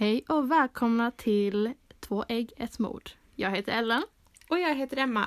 Hej och välkomna till 2 ägg, ett mord. Jag heter Ellen. Och jag heter Emma.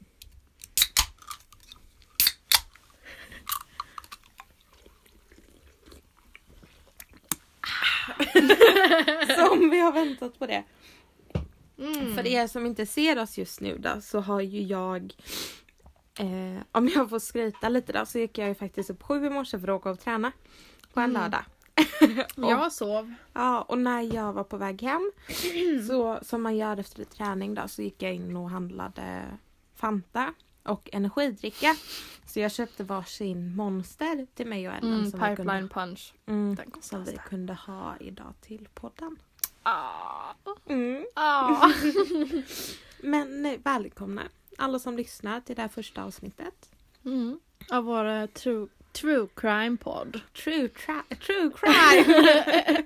Som vi har väntat på det. För er som inte ser oss just nu då, så har ju jag, om jag får skryta lite då, så gick jag ju faktiskt upp 7 i morse för att åka och träna på en lördag. Jag sov. Ja, och när jag var på väg hem, så som man gör efter träning då, så gick jag in och handlade Fanta och energidricka. Så jag köpte varsin Monster till mig och Ellen. Pipeline punch. Den som vi kunde ha idag till podden. Men välkomna alla som lyssnar till det här första avsnittet. Av vår true crime podd. True crime!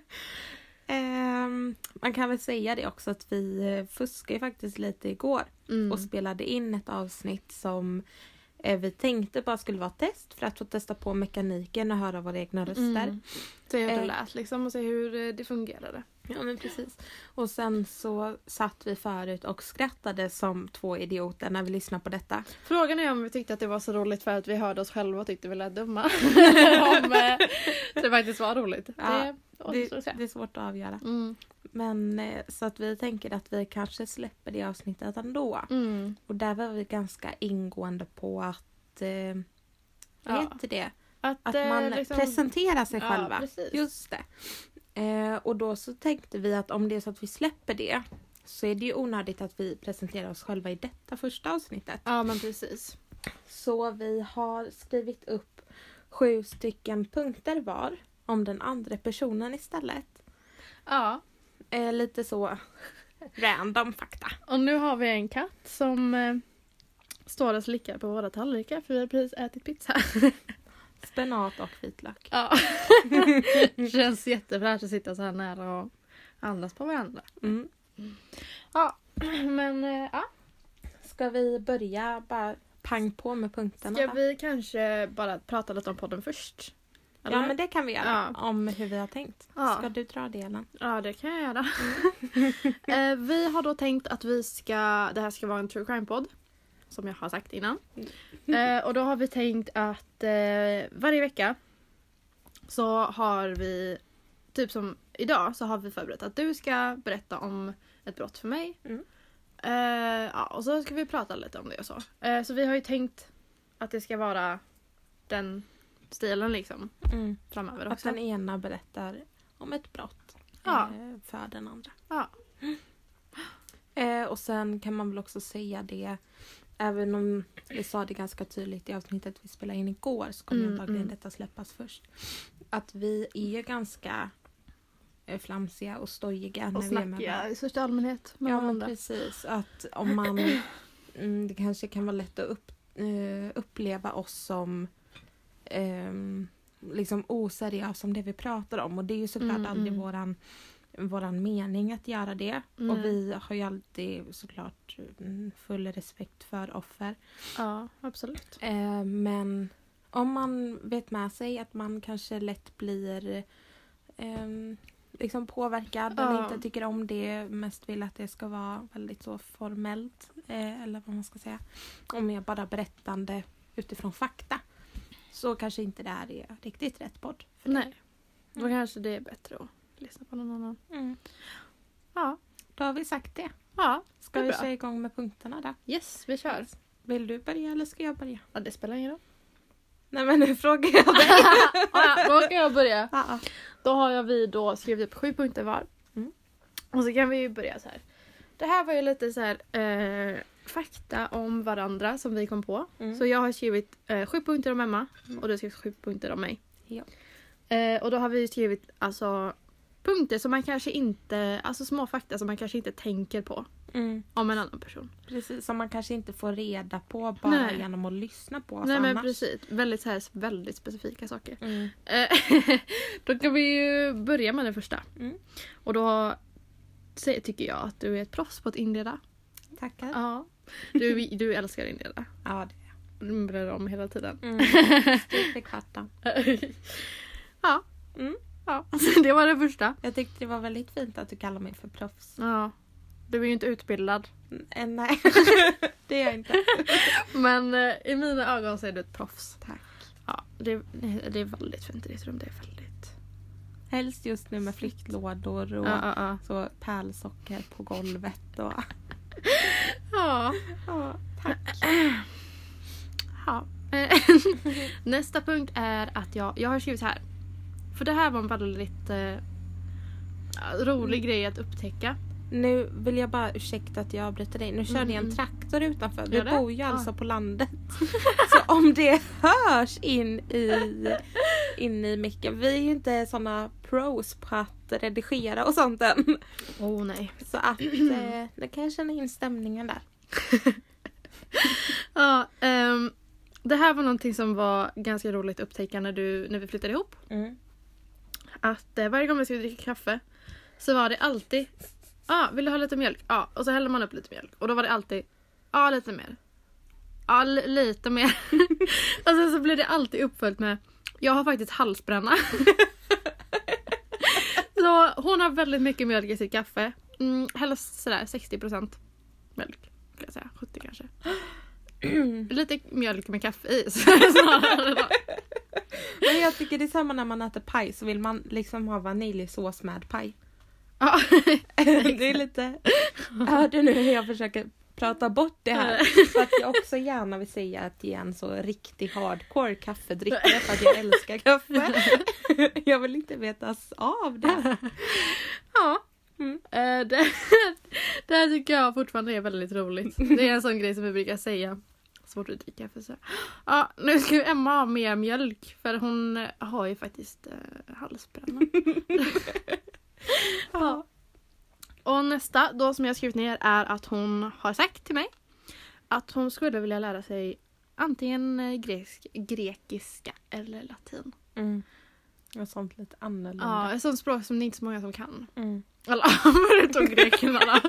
Man kan väl säga det också att vi fuskade faktiskt lite igår. Och spelade in ett avsnitt som vi tänkte bara skulle vara test. För att få testa på mekaniken och höra våra egna röster. Se hur det lät liksom och se hur det fungerade. Ja, men precis. Och sen så satt vi förut och skrattade som 2 idioter när vi lyssnade på detta. Frågan är om vi tyckte att det var så roligt för att vi hörde oss själva och tyckte vi lät dumma. Om det faktiskt var roligt. Ja, det är svårt att avgöra. Men så att vi tänker att vi kanske släpper det avsnittet ändå. Och där var vi ganska ingående på att vad heter det? Att man liksom presenterar sig själva. Precis. Just det. Och då så tänkte vi att om det är så att vi släpper det, så är det ju onödigt att vi presenterar oss själva i detta första avsnittet. Ja, men precis. Så vi har skrivit upp 7 stycken punkter var om den andra personen istället. Ja. Lite så random fakta. Och nu har vi en katt som står och slickar på våra tallrikar för vi har precis ätit pizza. Spenat och vitlök. Ja. Det känns jättefräscht att sitta så här nära och andas på varandra. Ja, men ja. Ska vi börja bara pang på med punkterna? Ska vi kanske bara prata lite om podden först? Eller? Ja, men det kan vi göra. Om hur vi har tänkt. Ja. Ska du dra delen? Ja, det kan jag göra. Vi har då tänkt att det här ska vara en true crime-podd. Som jag har sagt innan. Och då har vi tänkt att varje vecka så har vi, typ som idag, så har vi förberett att du ska berätta om ett brott för mig. Och så ska vi prata lite om det och så. Så vi har ju tänkt att det ska vara den stilen liksom framöver också. Att den ena berättar om ett brott för den andra. Ja. Och sen kan man väl också säga det, även om vi sa det ganska tydligt i avsnittet vi spelade in igår, så kommer antagligen detta släppas först. Att vi är ganska flamsiga och stojiga när vi är med varandra. I största allmänhet med ja, varandra. men precis. Att om man det kanske kan vara lätt att uppleva oss som liksom oseriösa som det vi pratar om. Och det är ju såklart aldrig våran mening att göra det. Och vi har ju alltid såklart full respekt för offer. Ja, absolut. Men om man vet med sig att man kanske lätt blir liksom påverkad eller inte tycker om det, mest vill att det ska vara väldigt så formellt eller vad man ska säga, om jag bara berättande utifrån fakta, så kanske inte det här är riktigt rätt podd för Nej, då kanske det är bättre att lyssna på någon annan. Ja, då har vi sagt det. Ja, ska vi köra igång med punkterna då? Yes, vi kör. Vill du börja eller ska jag börja? Ja, det spelar ingen roll. Nej, men nu frågar jag dig. Då kan jag börja. Då har vi då skrivit upp 7 punkter var. Och så kan vi ju börja så här. Det här var ju lite så här fakta om varandra som vi kom på. Så jag har skrivit 7 punkter om Emma och du har skrivit 7 punkter om mig. Ja. Och då har vi skrivit alltså punkter som man kanske inte, alltså små fakta som man kanske inte tänker på om en annan person. Precis, som man kanske inte får reda på bara genom att lyssna på oss. Nej, annars. men precis. Väldigt specifika saker. Då kan vi ju börja med det första. Och då tycker jag att du är ett proffs på att inleda. Tackar. Ja. Du älskar att inleda. Ja, det är du börjar om hela tiden. Stup i kvarten. Ja. Ja, alltså, det var det första. Jag tyckte det var väldigt fint att du kallar mig för proffs. Ja, du är ju inte utbildad. Nej, det är jag inte. Men i mina ögon så är du ett proffs. Tack. Ja, det är väldigt fint i ditt rum. Det är väldigt... Helst just nu med flyttlådor och så pärlsocker på golvet. Och... Ja, tack. Ja. Nästa punkt är att jag har skrivit här. För det här var en väldigt rolig grej att upptäcka. Nu vill jag bara ursäkta att jag avbryter dig. Nu körde jag en traktor utanför. Vi bor ju alltså på landet. Så om det hörs in i micken. Vi är ju inte såna pros på att redigera och sånt än. Nej. Så att det kan jag känna in stämningen där. Ja, det här var någonting som var ganska roligt att upptäcka när vi flyttade ihop. Att varje gång vi skulle dricka kaffe så var det alltid vill du ha lite mjölk? Ja, och så häller man upp lite mjölk. Och då var det alltid lite mer. Ja, lite mer. Och sen så blev det alltid uppföljt med jag har faktiskt halsbränna. Så hon har väldigt mycket mjölk i sitt kaffe. Helst sådär 60% mjölk. Kan jag säga, 70 kanske. Lite mjölk med kaffe i. Men jag tycker det är samma när man äter paj. Så vill man liksom ha vaniljsås med paj. Ja, det är lite... Hör du nu hur jag försöker prata bort det här? För att jag också gärna vill säga att jag är en så riktig hardcore kaffedrickare. För att jag älskar kaffe. Jag vill inte vetas av det. Ja. Det här tycker jag fortfarande är väldigt roligt. Det är en sån grej som vi brukar säga. Svårt att dricka kaffe så. Ja, nu ska Emma ha mer mjölk. För hon har ju faktiskt halsbränna. Ja. Och nästa då som jag skrivit ner är att hon har sagt till mig att hon skulle vilja lära sig antingen grekiska eller latin. Och sånt lite annorlunda. Ja, ett sånt språk som det är inte så många som kan. Eller förutom grekerna då.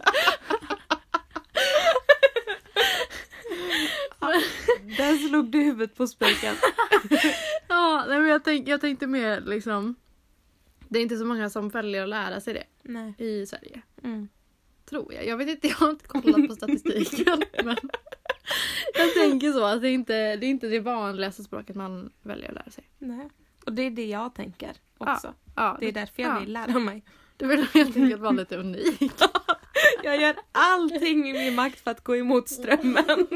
Där slog du huvudet på spiken. Ja, men jag tänkte mer liksom. Det är inte så många som väljer att lära sig det. Nej. I Sverige. Tror jag. Jag vet inte, jag har inte kollat på statistiken. Men jag tänker så. Att det är inte det vanligaste språket man väljer att lära sig. Nej. Och det är det jag tänker också. Ja, det är därför jag vill lära mig. Du vill helt enkelt vara lite unik. Jag gör allting i min makt för att gå emot strömmen.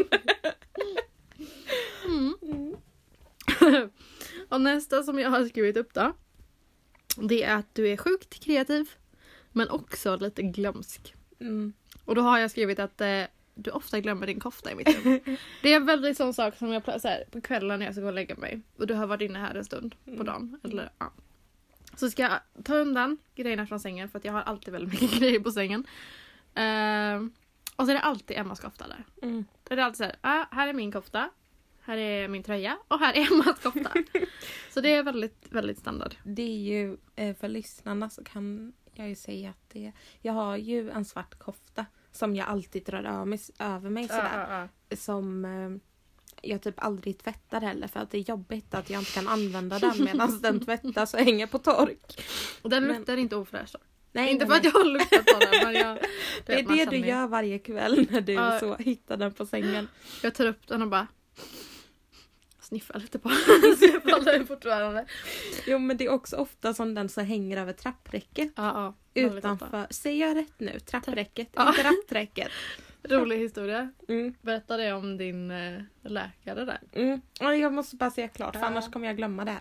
Och nästa som jag har skrivit upp då. Det är att du är sjukt kreativ. Men också lite glömsk. Och då har jag skrivit att du ofta glömmer din kofta i mitt rum. Det är en väldigt sån sak som jag så här, på kvällen när jag ska gå och lägga mig. Och du har varit inne här en stund på dagen. Eller, så ska jag ta undan grejerna från sängen. För att jag har alltid väldigt mycket grejer på sängen. Och så är det alltid Emmas kofta där. Det är alltid så här, här är min kofta. Här är min tröja. Och här är Emmas kofta. Så det är väldigt, väldigt standard. Det är ju, för lyssnarna så kan jag ju säga att jag har ju en svart kofta. Som jag alltid drar över mig sådär. Som jag typ aldrig tvättar heller. För att det är jobbigt att jag inte kan använda den medan den tvättas och hänger på tork. Och den luktar inte ofräsch då? Nej, inte för att jag har luktat på den. Men det är det du gör varje kväll när du så hittar den på sängen. Jag tar upp den och bara sniffar lite på den. Så jag faller fortfarande. Jo, men det är också ofta som den så hänger över trappräcket. Utanför. Säger jag rätt nu? Trappräcket, inte rappräcket. Rolig historia. Berätta det om din läkare där. Jag måste bara säga klart, för annars kommer jag glömma det här.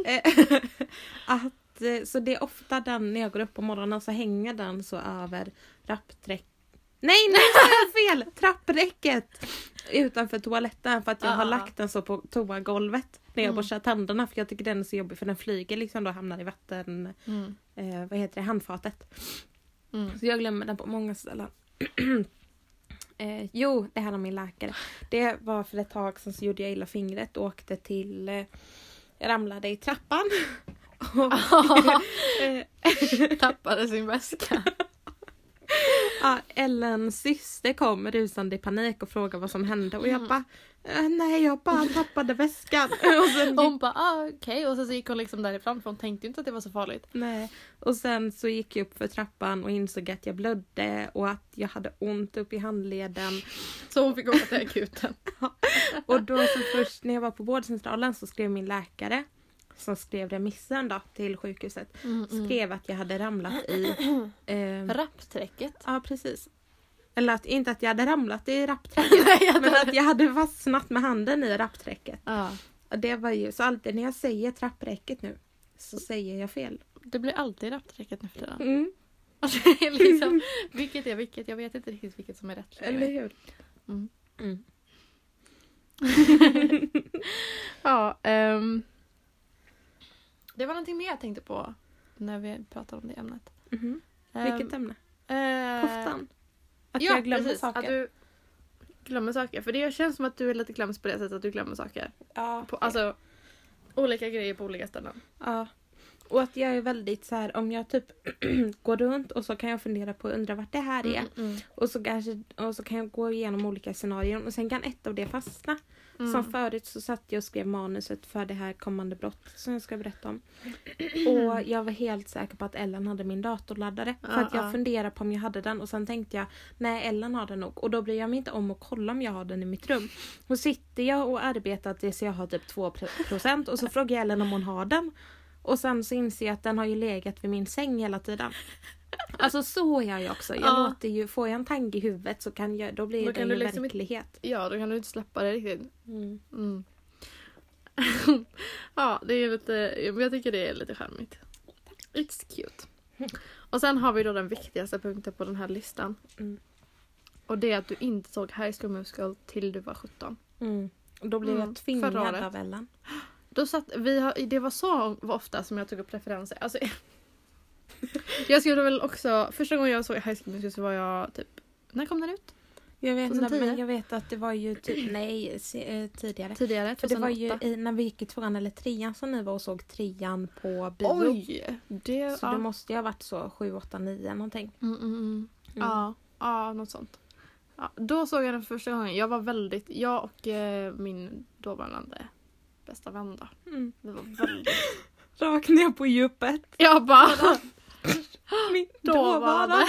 Så det är ofta den, när jag går upp på morgonen så hänger den så över rappräcket. Nej, så är jag fel! Trappräcket utanför toaletten för att jag har lagt den så på toagolvet när jag borstar tänderna, för jag tycker den är så jobbig för den flyger liksom då, hamnar i vatten vad heter det, handfatet. Så jag glömmer den på många ställen. Det här är min läkare. Det var för ett tag sedan så gjorde jag illa fingret och åkte till jag ramlade i trappan och tappade sin väska. Ja, Ellens syster kom rusande i panik och frågade vad som hände. Och jag bara, nej jag bara tappade väskan. Och sen hon bara, okej. Och så gick hon liksom därifrån för hon tänkte inte att det var så farligt. Nej. Och sen så gick jag upp för trappan och insåg att jag blödde och att jag hade ont upp i handleden. Så hon fick åka till akuten. Och då så först när jag var på vårdcentralen så skrev min läkare, som skrev remissen då till sjukhuset, skrev att jag hade ramlat i rappträcket. Ja, precis. Eller att, inte att jag hade ramlat i rappträcket, men att jag hade fastnat med handen i rappträcket. Ja. Och det var ju, så alltid när jag säger trappräcket nu så säger jag fel. Det blir alltid rappträcket nu för tiden. Mm. Alltså, liksom, vilket är vilket? Jag vet inte riktigt vilket som är rätt. Eller hur? Mm. Mm. Ja, det var någonting mer jag tänkte på när vi pratade om det ämnet. Mm. Vilket ämne? Koftan? Att ja, jag glömmer precis, saker? Att du glömmer saker. För det känns som att du är lite kläms på det sättet att du glömmer saker. Ja. Alltså, olika grejer på olika ställen. Ja. Och att jag är väldigt så här, om jag typ går runt och så kan jag fundera på och undra vart det här är. Och så kan jag gå igenom olika scenarier och sen kan ett av det fastna. Som förut så satt jag och skrev manuset för det här kommande brott som jag ska berätta om. Och jag var helt säker på att Ellen hade min datorladdare. För att jag funderade på om jag hade den och sen tänkte jag, nej Ellen har den nog. Och då bryr jag mig inte om att kolla om jag har den i mitt rum. Och sitter jag och arbetar tills jag har typ 2% och så frågar jag Ellen om hon har den. Och sen så inser jag att den har ju legat vid min säng hela tiden. Alltså så är jag också. Jag låter ju, får jag en tanke i huvudet så kan jag, då blir det ju liksom verklighet. Ja, då kan du inte släppa det riktigt. Ja, det är lite, jag tycker det är lite charmigt. It's cute. Och sen har vi då den viktigaste punkten på den här listan. Och det är att du inte såg High School Musical till du var 17. Och då blev jag tvingad av Ellen. Då satt, det var så ofta som jag tog upp referenser. Alltså, jag skulle väl också, första gången jag såg High School Musical så var jag typ, när kom den ut? Jag vet inte, men jag vet att det var ju typ, tidigare. Tidigare, 2008. För det var ju när vi gick i 2:an eller 3:an som ni var och såg 3:an på bio. Oj! Så det måste ju ha varit så 7, 8, 9 någonting. Ja, något sånt. Ja, då såg jag den första gången. Jag och min dåvarande bästa vän då. Det var väldigt... Rakt ner på djupet. Jag bara... Min dåvarande.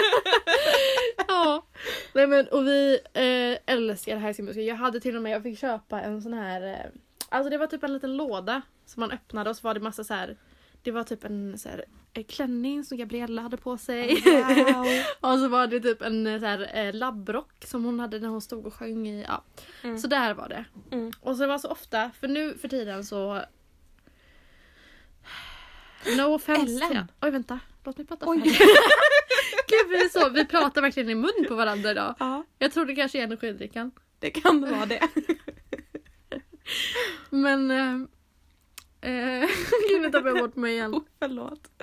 Ja. Nej, men, och vi älskar High School Musical. Jag fick köpa en sån här... Alltså det var typ en liten låda som man öppnade och så var det massa så här... Det var typ en så här klänning som Gabriella hade på sig. Wow. Och så var det typ en så här labbrock som hon hade när hon stod och sjöng i. Ja. Så där var det. Och så det var så ofta, för nu för tiden så... No offense. Ellen. Oj, vänta. Låt mig prata färdigt. Gud, vi pratar verkligen i mun på varandra idag. Ja. Jag tror det kanske är energidrickan. Det kan vara det. Men... jag vill ta bort mig igen. Förlåt.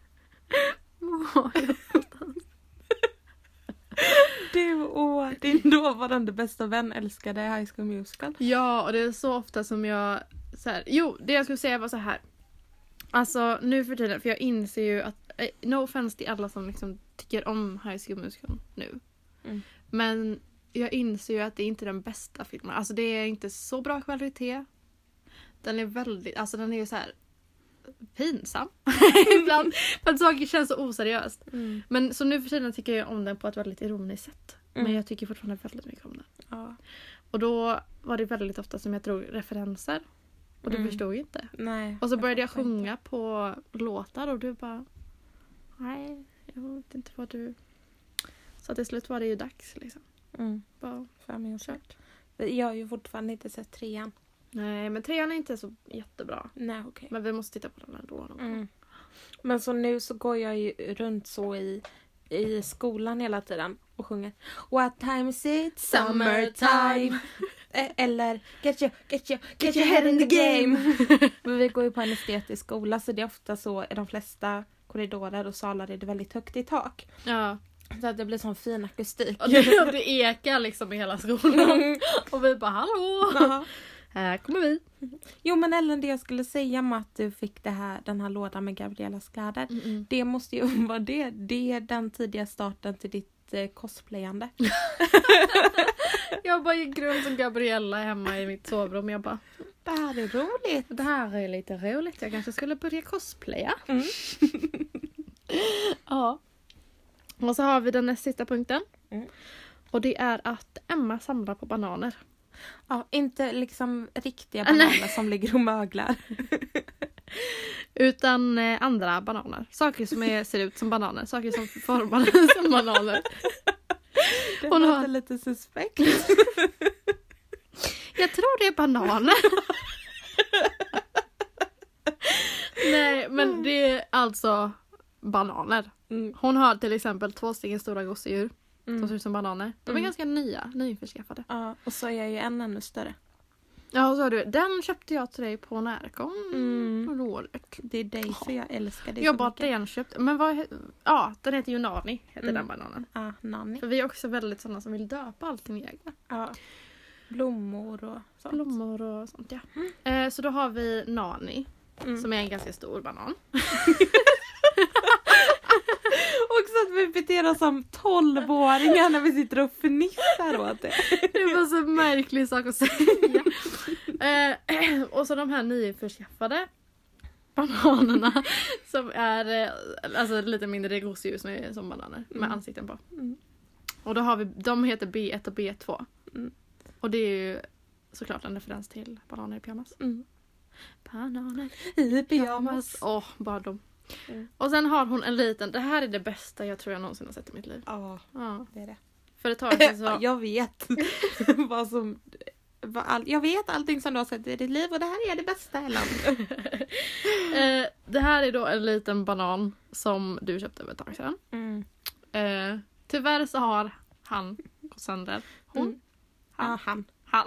Du och din dåvarande bästa vän älskade High School Musical. Ja, och det är så ofta som jag... det jag skulle säga var så här. Alltså, nu för tiden, för jag inser ju att... No offense till alla som liksom tycker om High School Musical nu. Men jag inser ju att det är inte den bästa filmen. Alltså, det är inte så bra kvalitet. Den är väldigt... Alltså, den är ju så här... pinsam. Ibland. För att saker känns så oseriöst. Men så nu för tiden tycker jag om den på ett väldigt ironiskt sätt. Men jag tycker fortfarande väldigt mycket om den. Ja. Och då var det väldigt ofta som jag drog referenser. Och du förstod inte. Nej. Och så började jag sjunga på låtar och du bara... Nej, jag vet inte vad du... Så till slut var det ju dags liksom. Bara för mig och kört. Jag har ju fortfarande inte sett 3:an. Nej, men 3:an är inte så jättebra. Nej, okej. Men vi måste titta på den ändå. Men så nu så går jag ju runt så i skolan hela tiden och sjunger What time is it? Summertime. Eller get your head in the game. Men vi går ju på en estetisk skola så det är ofta så i de flesta korridorer och salar är det väldigt högt i tak. Ja. Så att det blir sån fin akustik. Och det ekar liksom i hela skolan. Och vi bara, hallå! Här kommer vi. Jo, men Ellen, det jag skulle säga om att du fick den här lådan med Gabriellas kläder. Det måste ju vara det är den tidiga starten till ditt cosplayande. Jag bara gick runt som Gabriella hemma i mitt sovrum. Jag bara, det här är roligt. Det här är lite roligt. Jag kanske skulle börja cosplaya. Ja. Och så har vi den nästa sista punkten. Och det är att Emma samlar på bananer. Ja, inte liksom riktiga bananer som ligger och möglar. Utan andra bananer. Saker som ser ut som bananer. Saker som formar som bananer. Det låter lite suspekt. Jag tror det är bananer. Nej, men det är alltså bananer. Hon har till exempel 2 stora gosedjur. Som ser ut som bananer. De är ganska nyinförskaffade. Ja, och så är jag ju ännu större. Ja, och så har du. Den köpte jag till dig på Närcon. Roligt. Det är därför jag älskar det. Jag bara den köpte. Men den heter ju Nani, heter den bananen. Ja, Nani. För vi är också väldigt sådana som vill döpa allting egna. Ja. Blommor och sånt. Ja. Så då har vi Nani. Som är en ganska stor banan. Också att vi beter oss som 12-åringar när vi sitter och fnissar åt det. Det var så märklig sak att säga. Och så de här nyförskaffade bananerna som är alltså lite mindre gosedjur som bananer med ansikten på. Och då har vi, de heter B1 och B2. Och det är ju såklart en referens till bananer i pyjamas. Bananer i pyjamas. Bara de. Och sen har hon en liten, det här är det bästa jag tror jag någonsin har sett i mitt liv. Ja, det är det. För ett tag sedan så... Jag vet jag vet allting som du har sett i ditt liv och det här är det bästa i landet. Det här är då en liten banan som du köpte för ett tag sedan. Tyvärr så har han gått sönder. Han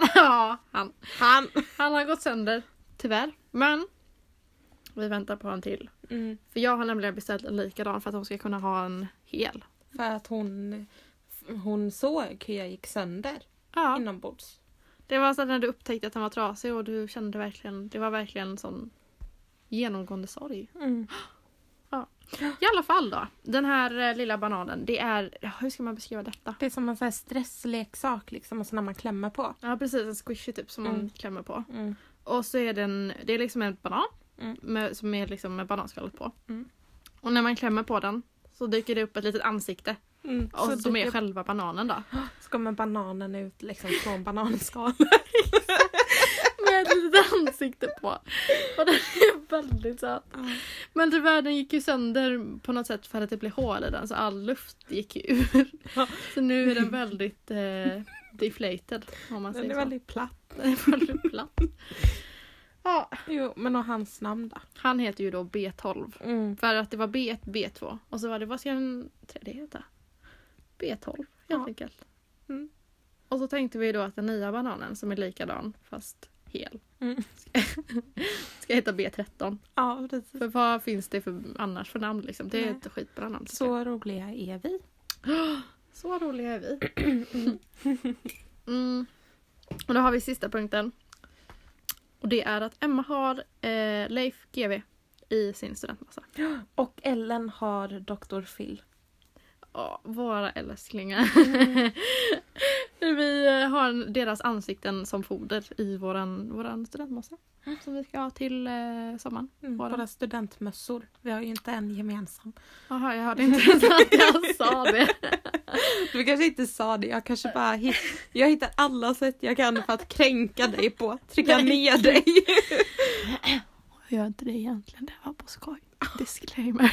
har gått sönder, tyvärr. Men vi väntar på en till. För jag har nämligen beställt en likadan för att hon ska kunna ha en hel. För att hon såg hur jag gick sönder inombords. Det var så när du upptäckte att den var trasig och du kände verkligen, det var verkligen sån genomgående sorg. Ja. I alla fall då, den här lilla bananen, det är, hur ska man beskriva detta? Det är som en sån här stressleksak liksom, och så när man klämmer på. Ja, precis, en squishy typ som man klämmer på. Och så är det är liksom en banan som är liksom med bananskalet på. Och när man klämmer på den så dyker det upp ett litet ansikte. Och som är själva bananen då. Så kommer bananen ut liksom från bananskalet. Med ett litet ansikte på. Och den är väldigt söt. Men tyvärr den gick ju sönder på något sätt för att det blev hål i den. Så all luft gick ju ur. Så nu är den väldigt deflated. Om man säger den är väldigt platt. Den är väldigt platt. Ja. Jo, men och hans namn då? Han heter ju då B12. För att det var B1, B2. Och så var det, vad ska den tredje heta? B12, helt enkelt. Och så tänkte vi då att den nya bananen som är likadan fast hel ska heta B13. Ja, precis. För vad finns det annars för namn liksom? Det är ett skitbra namn. Så roliga är vi. Så roliga är vi. Och då har vi sista punkten. Och det är att Emma har Leif GW i sin studentmassa. Och Ellen har Dr. Phil. Ja, våra älsklingar. Vi har deras ansikten som foder i våran studentmassa. Som vi ska ha till sommaren. Våra studentmössor. Vi har ju inte en gemensam. Jaha, jag hörde inte att jag sa det. Du kanske inte sa det. Jag kanske bara jag hittar alla sätt jag kan för att kränka dig på. Trycka ner dig. Jag gör inte det egentligen. Det var på skoj. Disclaimer.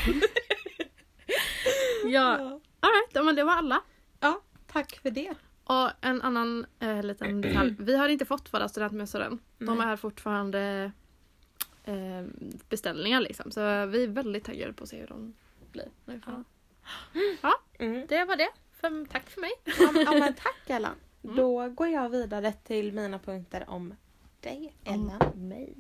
Ja. Alright, men det var alla. Ja, tack för det. Och en annan liten detalj. Vi har inte fått våra studentmössor än. De är fortfarande beställningar liksom. Så vi är väldigt taggade på att se hur de blir. Det var det. Tack för mig. Ja, men tack Ellen. Då går jag vidare till mina punkter om dig, Ellen. Mig.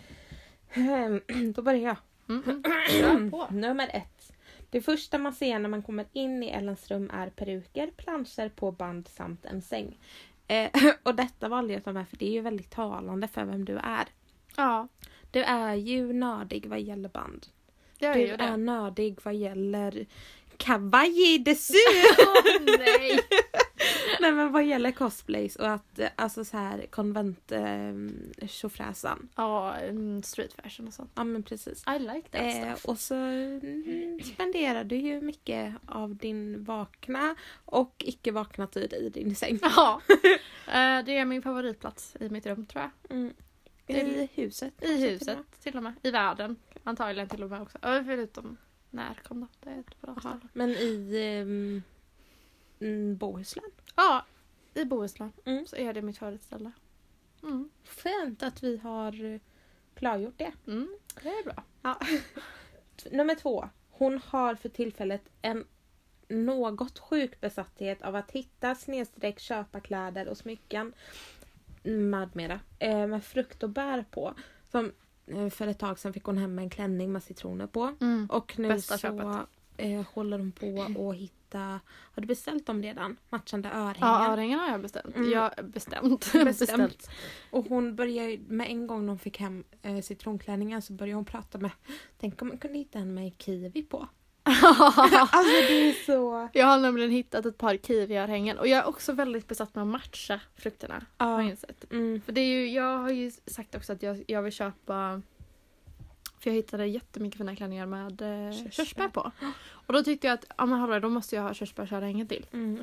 Då börjar jag. På. Nummer 1. Det första man ser när man kommer in i Ellens rum är peruker, planscher på band samt en säng. Och detta valde jag att ta med för det är ju väldigt talande för vem du är. Ja. Du är ju nördig vad gäller band. Du är nördig vad gäller kawaii desu! Nej! Nej, men vad gäller cosplays och att alltså så här konvent tjofräsan. Ja, street fashion och sånt. Ja, men precis. I like that stuff. Och så spenderar du ju mycket av din vakna och icke vakna tid i din säng. Ja, det är min favoritplats i mitt rum, tror jag. Mm. I huset. I huset till och med. I världen antagligen till och med också. Förutom när kom då? Det är ett bra ställe. Men i Bohuslän? Ja, i Bohuslän Mm. så är det mitt favoritställe. Mm. Fint att vi har klargjort det. Mm, det är bra. Ja. Nummer 2. Hon har för tillfället en något sjuk besatthet av att hitta / köpa kläder och smycken med mera. Med frukt och bär på. Som för ett tag sedan fick hon hem en klänning med citroner på. Mm. Och nu Bästa så köpet. håller hon på att hitta... Har du beställt dem redan? Matchande örhängen? Ja, örhängen har jag beställt. Mm. Jag bestämt. Och hon började med en gång hon fick hem citronklänningen så började hon prata med... Tänk om man kunde hitta en med kiwi på. Alltså det är så... Jag har nämligen hittat ett par kiwi-örhängen. Och jag är också väldigt besatt med att matcha frukterna. Har jag insett. Mm. För det är ju, jag har ju sagt också att jag vill köpa... För jag hittade jättemycket fina klänningar med körsbär på. Och då tyckte jag att ja, men hallå, då måste jag ha körsbärsörhängen till.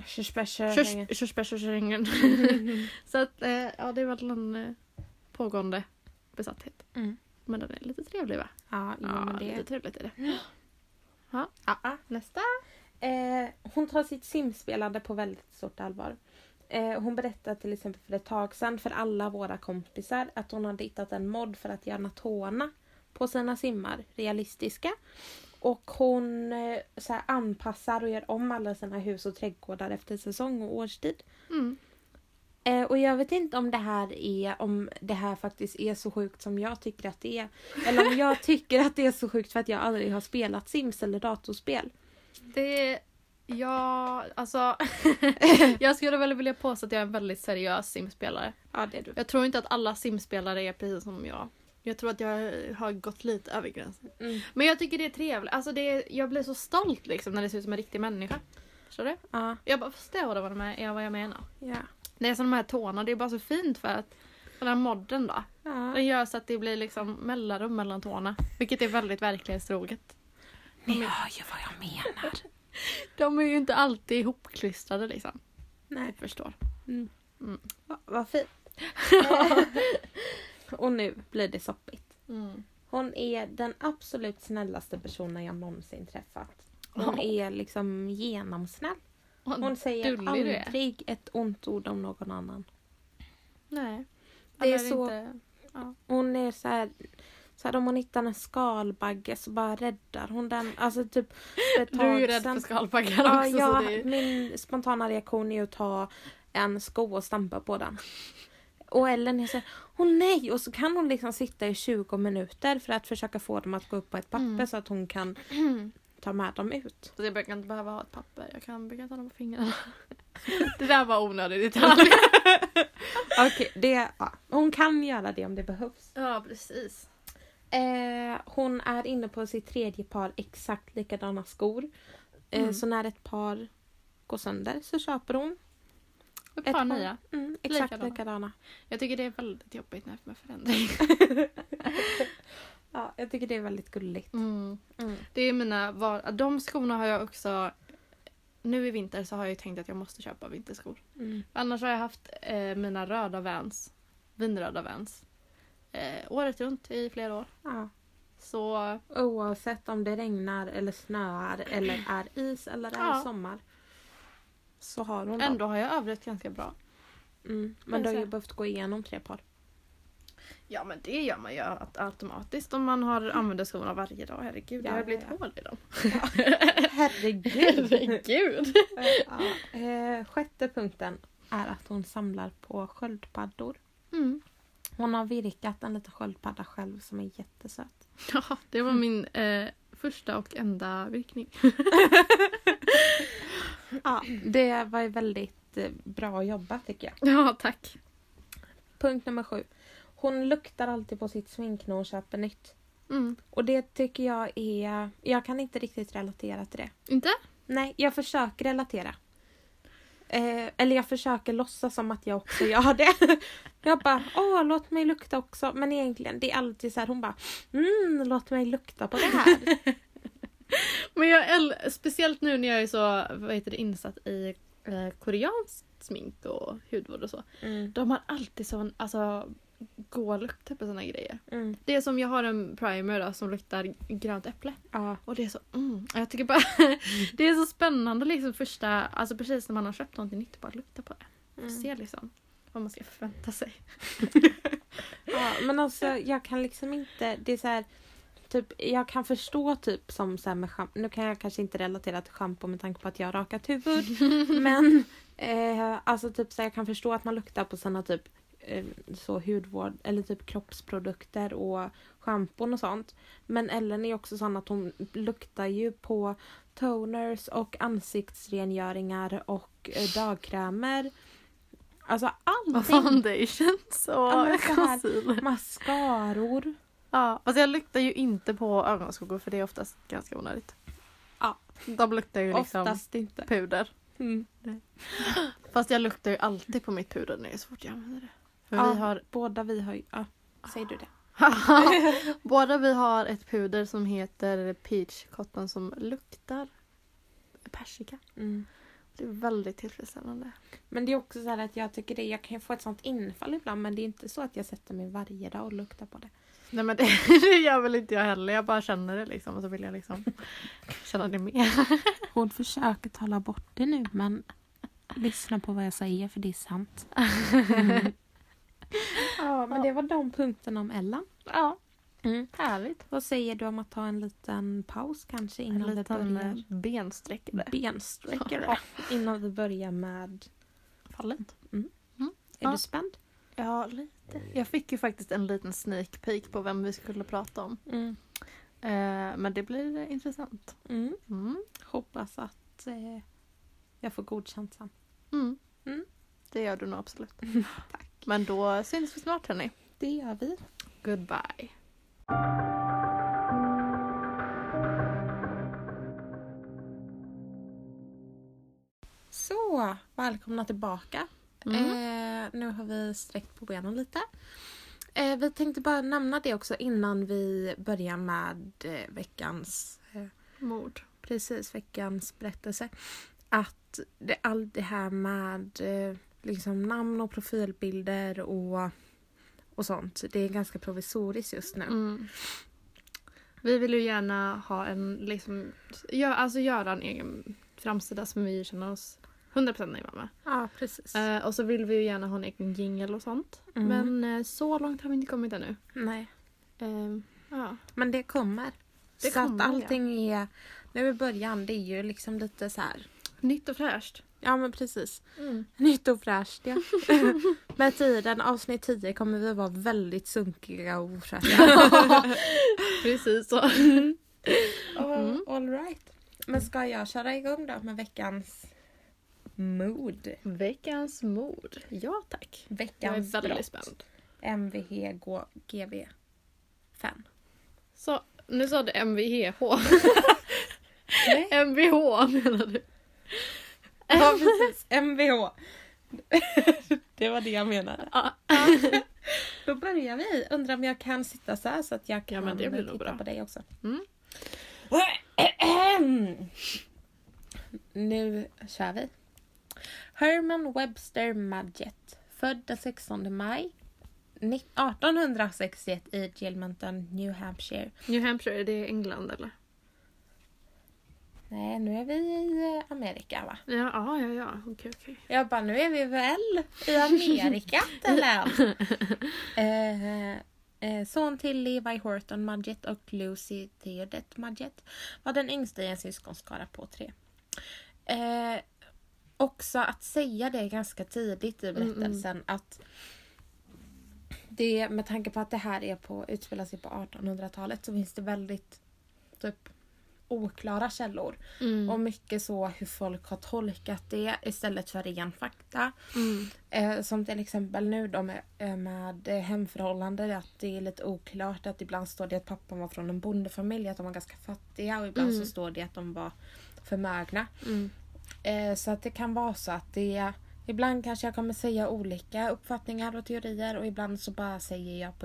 Körsbärsörhängen. Så att ja, det är väl en pågående besatthet. Mm. Men den är lite trevlig, va? Ja, men det lite trevligt är det. Ja. Nästa. Hon tar sitt simspelande på väldigt stort allvar. Hon berättade till exempel för ett tag sedan för alla våra kompisar att hon hade hittat en mod för att göra tårna på sina simmar realistiska. Och hon så här, anpassar och gör om alla sina hus och trädgårdar efter säsong och årstid. Mm. Och jag vet inte om det här faktiskt är så sjukt som jag tycker att det är. Eller om jag tycker att det är så sjukt för att jag aldrig har spelat Sims eller datorspel. Alltså jag skulle väl vilja påstå att jag är en väldigt seriös simspelare. Ja, det är du. Jag tror inte att alla simspelare är precis som jag. Jag tror att jag har gått lite över gränsen. Mm. Men jag tycker det är trevligt. Alltså jag blir så stolt liksom när det ser ut som en riktig människa. Förstår du? Ja. Jag bara förstår vad jag menar. Ja. Det är som de här tårna. Det är bara så fint för att den här modden då. Ja. Den gör så att det blir liksom mellanrum mellan tårna. Vilket är väldigt verklighetstroget. Ni hör ju vad jag menar. De är ju inte alltid ihopklistrade liksom. Nej. Jag förstår. Mm. Mm. Vad fint. Och nu blir det soppigt. Mm. Hon är den absolut snällaste personen jag någonsin träffat. Hon är liksom genomsnäll. Hon säger aldrig ett ont ord om någon annan. Nej. Det är så... Inte... Ja. Hon är så här om hon hittar en skalbagge så bara räddar hon den. Alltså typ ett tag Du är ju rädd för skalbaggar också. Ja, så det är... min spontana reaktion är att ta en sko och stampa på den. Och Ellen är så här, åh nej! Och så kan hon liksom sitta i 20 minuter för att försöka få dem att gå upp på ett papper så att hon kan ta med dem ut. Så jag brukar inte behöva ha ett papper. Jag kan ta dem på fingrarna. Det där var onödigt detalj. Okej, hon kan göra det om det behövs. Ja, precis. Hon är inne på sitt 3:e par exakt likadana skor. Så när ett par går sönder så köper hon ett par nya. Exakt likadana. Jag tycker det är väldigt jobbigt med förändring. Ja, jag tycker det är väldigt gulligt. Det är de skorna har jag också. Nu i vinter så har jag ju tänkt att jag måste köpa vinterskor. Annars har jag haft mina vinröda Vans. Året runt i flera år. Ja. Så oavsett om det regnar eller snöar eller är is eller är sommar. Så har hon ändå har jag övrigt ganska bra. Men du har ju behövt gå igenom 3 par. Ja, men det gör man ju automatiskt om man använder skorna varje dag. Herregud, jag har blivit hål i dem. Ja. Herregud. 6:e punkten är att hon samlar på sköldpaddor. Hon har virkat en liten sköldpadda själv som är jättesöt. Ja, det var min första och enda virkning. Ja, det var ju väldigt bra jobbat tycker jag. Ja, tack. Punkt nummer 7. Hon luktar alltid på sitt smink när hon köper nytt. Och det tycker jag är... Jag kan inte riktigt relatera till det. Inte? Nej, jag försöker relatera. Eller jag försöker låtsas som att jag också gör det. Jag bara, låt mig lukta också. Men egentligen, det är alltid så här, hon bara, låt mig lukta på det här. Men speciellt nu när jag är så insatt i koreanskt smink och hudvård och så. De har alltid sån goda lukter på såna grejer. Det är som jag har en primer då, som luktar grönt äpple. Och det är så jag tycker bara det är så spännande liksom precis när man har köpt någonting nytt, bara lukta på det. Och se liksom vad man ska förvänta sig. Men alltså jag kan liksom inte, det är så här typ, jag kan förstå typ som så här med shampoo. Nu kan jag kanske inte relatera till shampoo med tanke på att jag har rakat huvud. Men alltså typ så här, jag kan förstå att man luktar på såna typ så hudvård eller typ kroppsprodukter och schampon och sånt. Men Ellen är också sån att hon luktar ju på toners och ansiktsrengöringar och dagkrämer. Alltså allting. Foundations och concealer. Mascaror. Ja, alltså jag luktar ju inte på ögonskuggor för det är oftast ganska onödigt. Ja. De luktar ju liksom oftast inte. Puder. Fast jag luktar ju alltid på mitt puder när det är så fort jag använder det. För båda vi har ju... Ja, säger du det? Båda vi har ett puder som heter Peach Cotton som luktar persika. Det är väldigt tillfredsställande. Men det är också så här att jag tycker jag kan få ett sånt infall ibland, men det är inte så att jag sätter mig varje dag och luktar på det. Nej, men det gör väl inte jag heller. Jag bara känner det liksom och så vill jag liksom känna det mer. Hon försöker tala bort det nu, men lyssna på vad jag säger för det är sant. Ja, men det var de punkterna om Ellen. Ja, härligt. Vad säger du om att ta en liten paus kanske innan vi börjar? Bensträckare. Innan vi börjar med fallet. Är du spänd? Ja, lite. Jag fick ju faktiskt en liten sneak peek på vem vi skulle prata om. Men det blir intressant. Hoppas att jag får godkänt sen. Det gör du nog absolut. Tack. Men då syns vi snart, hörni. Det gör vi. Goodbye. Så, välkomna tillbaka. Nu har vi sträckt på benen lite. Vi tänkte bara nämna det också innan vi börjar med veckans mord. Precis, veckans berättelse. Att allt det här med liksom namn och profilbilder och sånt, det är ganska provisoriskt just nu. Vi vill ju gärna ha en liksom, göra en egen framsida som vi känner oss 100% nöjda med. Ja, precis. Och så vill vi ju gärna ha en egen jingle och sånt. Men så långt har vi inte kommit ännu. Nej. Ja. Men det kommer. Det så kommer, att allting är, nu i början, det är ju liksom lite så här. Nytt och fräscht. Ja, men precis. Nytt och fräscht, ja. Med tiden, avsnitt 10 kommer vi vara väldigt sunkiga och ofräscha. Precis så. All right. Men ska jag köra igång då med veckans mood? Veckans mood. Ja, tack. Veckans jag är väldigt spänd. MVH GV 5. Så, nu sa du MVH. MVH menar du? Ja, precis. MVH. Det var det jag menade. Då börjar vi. Undrar om jag kan sitta så här så att jag kan titta på dig också. Nu kör vi. Herman Webster Mudgett. Född den 16 maj 1861 i Gilmanton, New Hampshire. New Hampshire, är det England eller? Nej, nu är vi i Amerika, va? Ja. Okej. Jag bara, nu är vi väl i Amerika, eller? Son till Levi Horton Mudgett och Lucy Theodette Mudgett var den yngsta i en syskonskara på 3. Också att säga det ganska tidigt i berättelsen att det, med tanke på att det här utspelar sig på 1800-talet, så finns det väldigt typ oklara källor. Och mycket så hur folk har tolkat det istället för ren fakta. Som till exempel nu då med hemförhållanden, att det är lite oklart, att ibland står det att pappan var från en bondefamilj, att de var ganska fattiga, och ibland så står det att de var förmögna. Så att det kan vara så att det ibland kanske jag kommer säga olika uppfattningar och teorier, och ibland så bara säger jag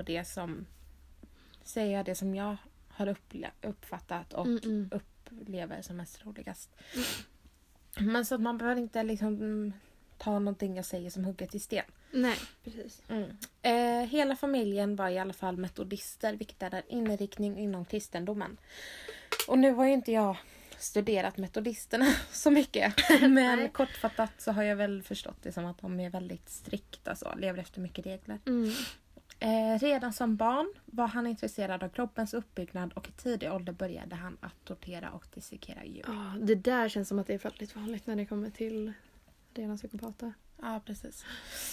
det som jag har uppfattat och upplever som mest roligast. Men så att man behöver inte liksom ta någonting jag säger som hugget i sten. Nej, precis. Hela familjen var i alla fall metodister, vilket är en inriktning inom kristendomen. Och nu har ju inte jag studerat metodisterna så mycket. Men kortfattat så har jag väl förstått det som att de är väldigt strikta, så lever efter mycket regler. Redan som barn var han intresserad av kroppens uppbyggnad, och i tidig ålder började han att tortera och dissekera djur. Det där känns som att det är väldigt vanligt när det kommer till rena psykopater. Ja, precis.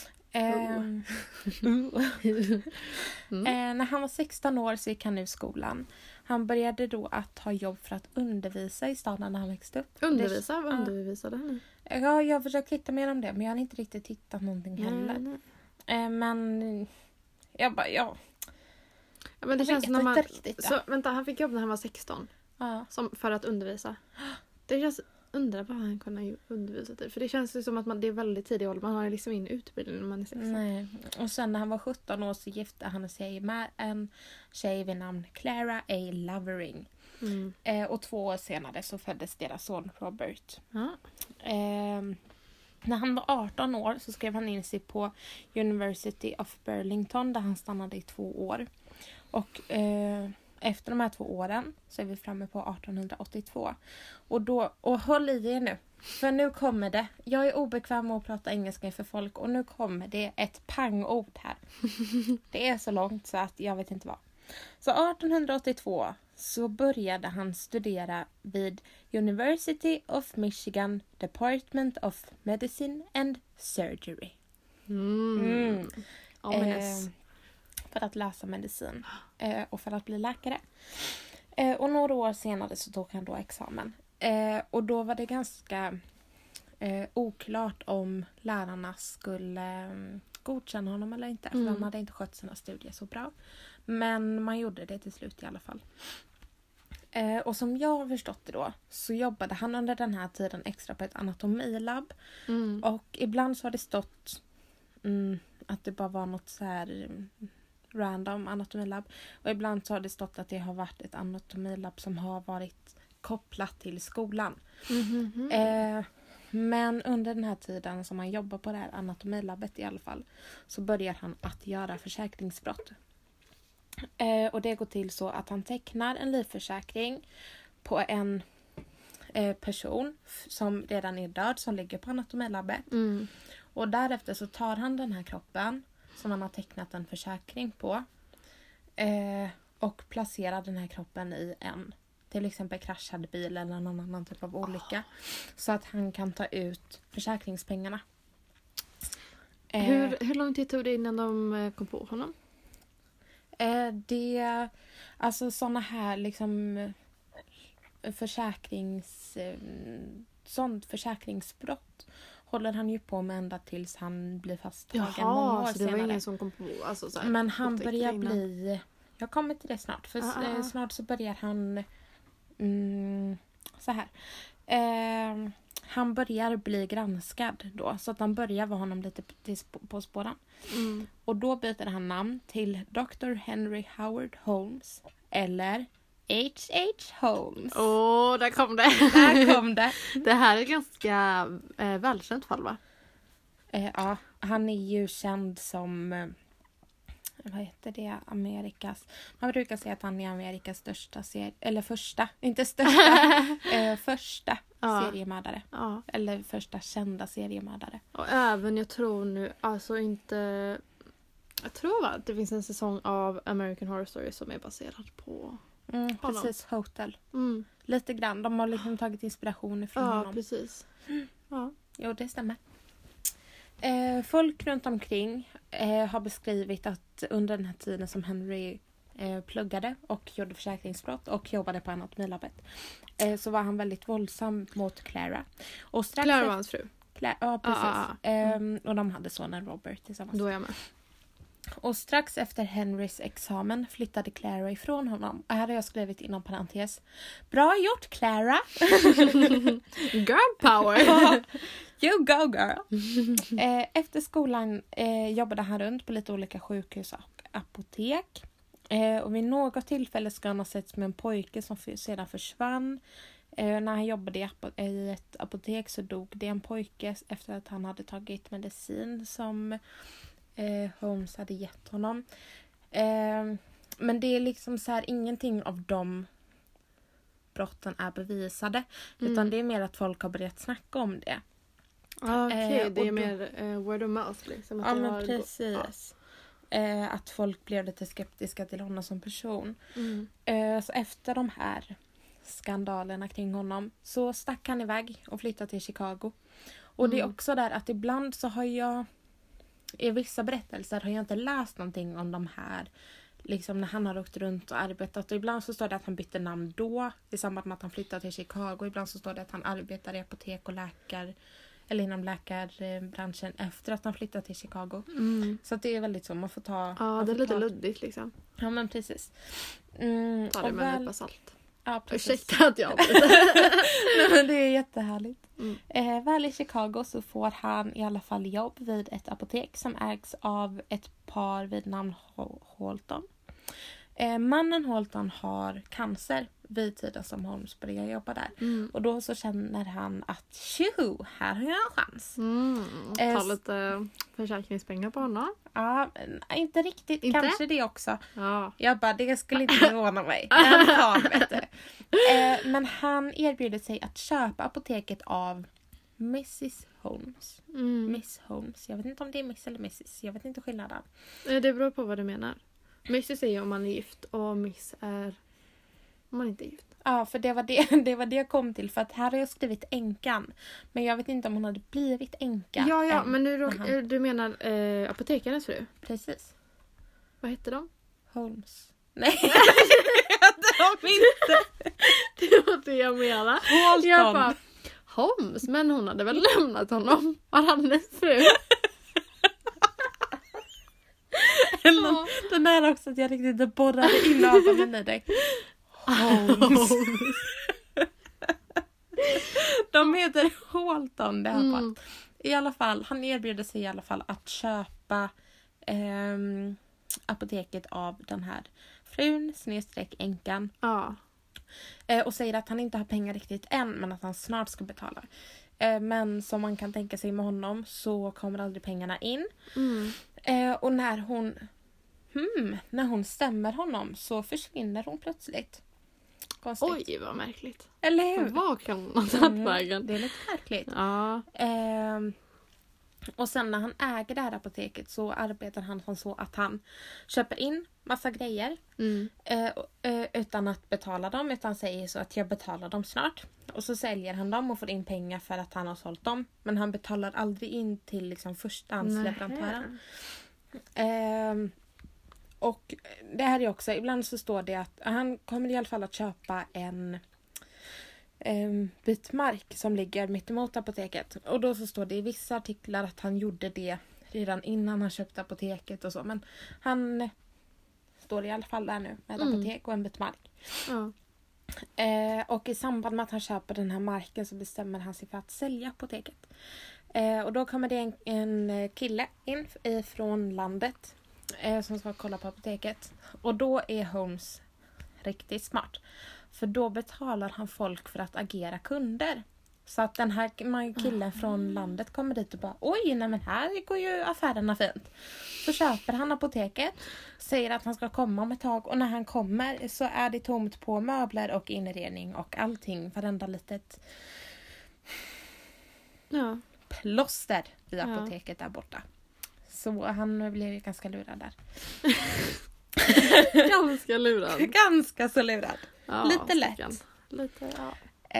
När han var 16 år så gick han ur skolan. Han började då att ha jobb för att undervisa i staden när han växte upp. Vad undervisade han? Ja, jag har försökt hitta mer om det, men jag har inte riktigt hittat någonting heller. Men jag bara, ja. Men det känns som när man... Så, vänta, han fick jobb när han var 16. Ja. För att undervisa. Det känns... Undrar vad han kunde undervisa till. För det känns ju som att det är väldigt tidig ålder. Man har liksom ingen utbildning när man är 16. Nej. Och sen när han var 17 år så gifte han sig med en tjej vid namn Clara A. Lovering. Och 2 år senare så föddes deras son Robert. När han var 18 år så skrev han in sig på University of Burlington, där han stannade i 2 år. Och efter de här 2 åren så är vi framme på 1882. Och håll i er nu. För nu kommer det. Jag är obekväm med att prata engelska inför folk. Och nu kommer det ett pangord här. Det är så långt så att jag vet inte vad. Så 1882 så började han studera vid University of Michigan Department of Medicine and Surgery. För att läsa medicin. Och för att bli läkare. Och några år senare så tog han då examen. Och då var det ganska oklart om lärarna skulle godkänna honom eller inte. För han hade inte skött sina studier så bra. Men man gjorde det till slut i alla fall. Och som jag har förstått det då så jobbade han under den här tiden extra på ett anatomilab. Och ibland så har det stått att det bara var något så här random anatomilab. Och ibland så har det stått att det har varit ett anatomilab som har varit kopplat till skolan. Men under den här tiden som han jobbar på det här anatomilabbet i alla fall så börjar han att göra försäkringsbrott. Och det går till så att han tecknar en livförsäkring på en person som redan är död, som ligger på anatomilabbet. Och därefter så tar han den här kroppen som han har tecknat en försäkring på och placerar den här kroppen i en till exempel kraschad bil eller någon annan typ av olycka. Så att han kan ta ut försäkringspengarna. Hur lång tid tog det innan de kom på honom? Alltså såna här liksom försäkringsbrott håller han ju på med ända tills han blir fasttagen. Jaha, så det var ingen som kom på... Alltså, så här, men han börjar bli... Jag kommer till det snart. För snart så börjar han... så här. Han börjar bli granskad då. Så att han börjar vara honom lite på spåren. Och då byter han namn till Dr. Henry Howard Holmes. Eller H.H. Holmes. Där kom det. Där kom det. Det här är ganska välkänt fall, va? Ja, han är ju känd som... vad heter det? Man brukar säga att han är Amerikas största första. Inte största. Första seriemördare. Ja. Eller första kända seriemördare. Och även, jag tror nu, alltså inte... Jag tror att det finns en säsong av American Horror Story som är baserad på honom. Precis, Hotel. Lite grann. De har liksom tagit inspiration ifrån honom. Ja, precis. Jo, det stämmer. Folk runt omkring har beskrivit att under den här tiden som Henry pluggade och gjorde försäkringsbrott och jobbade på Anatomilabbet. Så var han väldigt våldsam mot Clara. Och strax Clara var hans fru. Ja, precis. Och de hade sonen Robert tillsammans. Då är jag med. Och strax efter Henrys examen flyttade Clara ifrån honom. Och här har jag skrivit inom parentes. Bra gjort, Clara! Girl power! You go, girl! Efter skolan jobbade han runt på lite olika sjukhus och apotek. Och vid något tillfälle ska han ha setts med en pojke som sedan försvann. När han jobbade i ett apotek så dog det en pojke efter att han hade tagit medicin som Holmes hade gett honom. Men det är liksom så här, ingenting av de brotten är bevisade. Utan det är mer att folk har börjat snacka om det. Okej, det är mer word of mouth liksom. Ja, men precis. Att folk blev lite skeptiska till honom som person. Så efter de här skandalerna kring honom så stack han iväg och flyttade till Chicago. Och det är också där att ibland så har jag i vissa berättelser har jag inte läst någonting om de här liksom när han har åkt runt och arbetat. Och ibland så står det att han bytte namn då i samband med att han flyttade till Chicago. Ibland så står det att han arbetar i apotek och eller inom läkarbranschen efter att han flyttat till Chicago. Så att det är väldigt så, man får ta... Ja, det är lite luddigt liksom. Ja, men precis. Ta det med en nypa salt. Ja, precis. Ursäkta att jag Nej, men det är jättehärligt. Väl i Chicago så får han i alla fall jobb vid ett apotek som ägs av ett par vid namn Holton. Mannen Holton har cancer vid tiden som Holmes börjar jobba där. Och då så känner han att tjoho, här har jag en chans. Ta lite försäkringspengar på honom. Ja, inte riktigt. Inte? Kanske det också. Ja. Jag bara, det skulle inte förvåna mig. Men han erbjuder sig att köpa apoteket av Mrs. Holmes. Miss Holmes. Jag vet inte om det är Miss eller Mrs. Jag vet inte skillnaden. Det beror på vad du menar. Mrs är ju om man är gift och Miss är om man inte är gift. Ja, för det var det jag kom till. För att här har jag skrivit änkan. Men jag vet inte om hon hade blivit änka. Ja, men du menar apotekarens fru? Precis. Vad hette de? Holmes. Nej, det heter de inte. Det var det jag menade. Holton. Jag bara, Holmes, men hon hade väl lämnat honom. Var han en fru? Den där också att jag riktigt borrade in ögonen i dig. Holmes. De heter Holton det här fallet. I alla fall, han erbjuder sig i alla fall att köpa apoteket av den här frun / änkan. Ja. Och säger att han inte har pengar riktigt än, men att han snart ska betala. Men som man kan tänka sig med honom så kommer aldrig pengarna in. Och när hon stämmer honom så försvinner hon plötsligt. Konstigt. Oj, vad märkligt. Eller hur? Vad kan hon ha tagit vägen? Det är lite märkligt. Ja. Och sen när han äger det här apoteket så arbetar han som så att han köper in massa grejer utan att betala dem, utan säger så att jag betalar dem snart. Och så säljer han dem och får in pengar för att han har sålt dem. Men han betalar aldrig in till liksom förstahandsleverantören. Och det här är också, ibland så står det att han kommer i alla fall att köpa en bit mark som ligger mitt emot apoteket. Och då så står det i vissa artiklar att han gjorde det redan innan han köpte apoteket och så. Men han står i alla fall där nu med ett apotek och en bit mark. Ja. Och i samband med att han köper den här marken så bestämmer han sig för att sälja apoteket. Och då kommer det en kille in ifrån landet som ska kolla på apoteket. Och då är Holmes riktigt smart. För då betalar han folk för att agera kunder. Så att den här killen från landet kommer dit och bara, oj, nej men här går ju affärerna fint. Så köper han apoteket, säger att han ska komma om ett tag. Och när han kommer så är det tomt på möbler och inredning och allting. Varenda litet plåster i apoteket där borta. Så han blev ju ganska lurad där. Ganska lurad. Ganska så lurad. Ja, lite lätt. Lite, ja.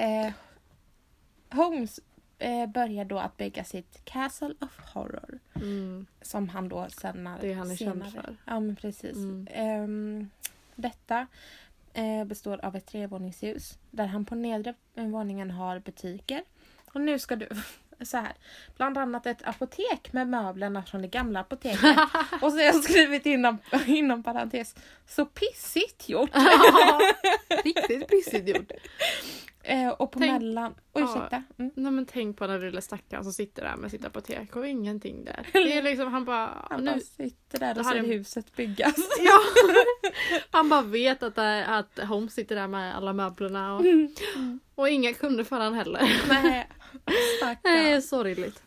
Holmes börjar då att bygga sitt Castle of Horror. Som han då senare... Det han är känd för. Ja, men precis. Detta består av ett 3-våningshus där han på nedre våningen har butiker. Och nu ska du så här, bland annat ett apotek med möblerna från det gamla apoteket. Och så har jag skrivit inom parentes, så pissigt gjort. Ja, riktigt pissigt gjort. Och på mellan... ursäkta. Nej, men tänk på den lilla stackaren som sitter där med sitt apotek och ingenting där. Det är liksom, han bara sitter där och ser huset byggas. Ja. Han bara vet att Holmes sitter där med alla möblerna och inga kunder för han heller. Nej, det är sorgligt.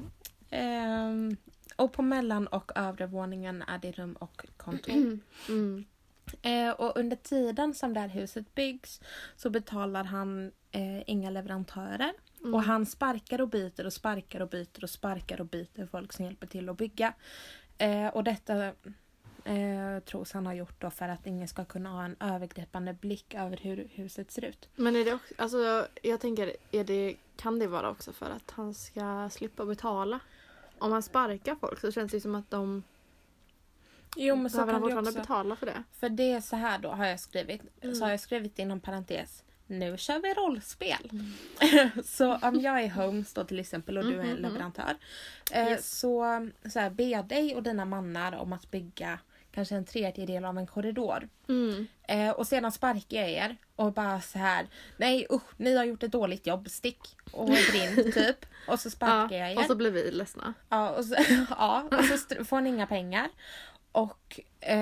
Och på mellan- och övre våningen är det rum och kontor. Och under tiden som det här huset byggs så betalar han inga leverantörer. Och han sparkar och byter och sparkar och byter och sparkar och byter folk som hjälper till att bygga. Och detta tros han har gjort då för att ingen ska kunna ha en övergripande blick över hur huset ser ut. Men är det också, alltså, jag tänker, kan det vara också för att han ska slippa betala? Om han sparkar folk så känns det som att de... Jo, men så kan han det också betala för det. För det är så här då har jag skrivit. Så har jag skrivit inom parentes. Nu kör vi rollspel. Så om jag är Holmes då till exempel och du är leverantör. Så här, be dig och dina mannar om att bygga kanske en 1/3 av en korridor. Och sedan sparkar jag er och bara så här, nej ni har gjort ett dåligt jobb, stick och brinn typ. Och så sparkar jag er. Och så blir vi ledsna. Ja, och så får ni inga pengar. Och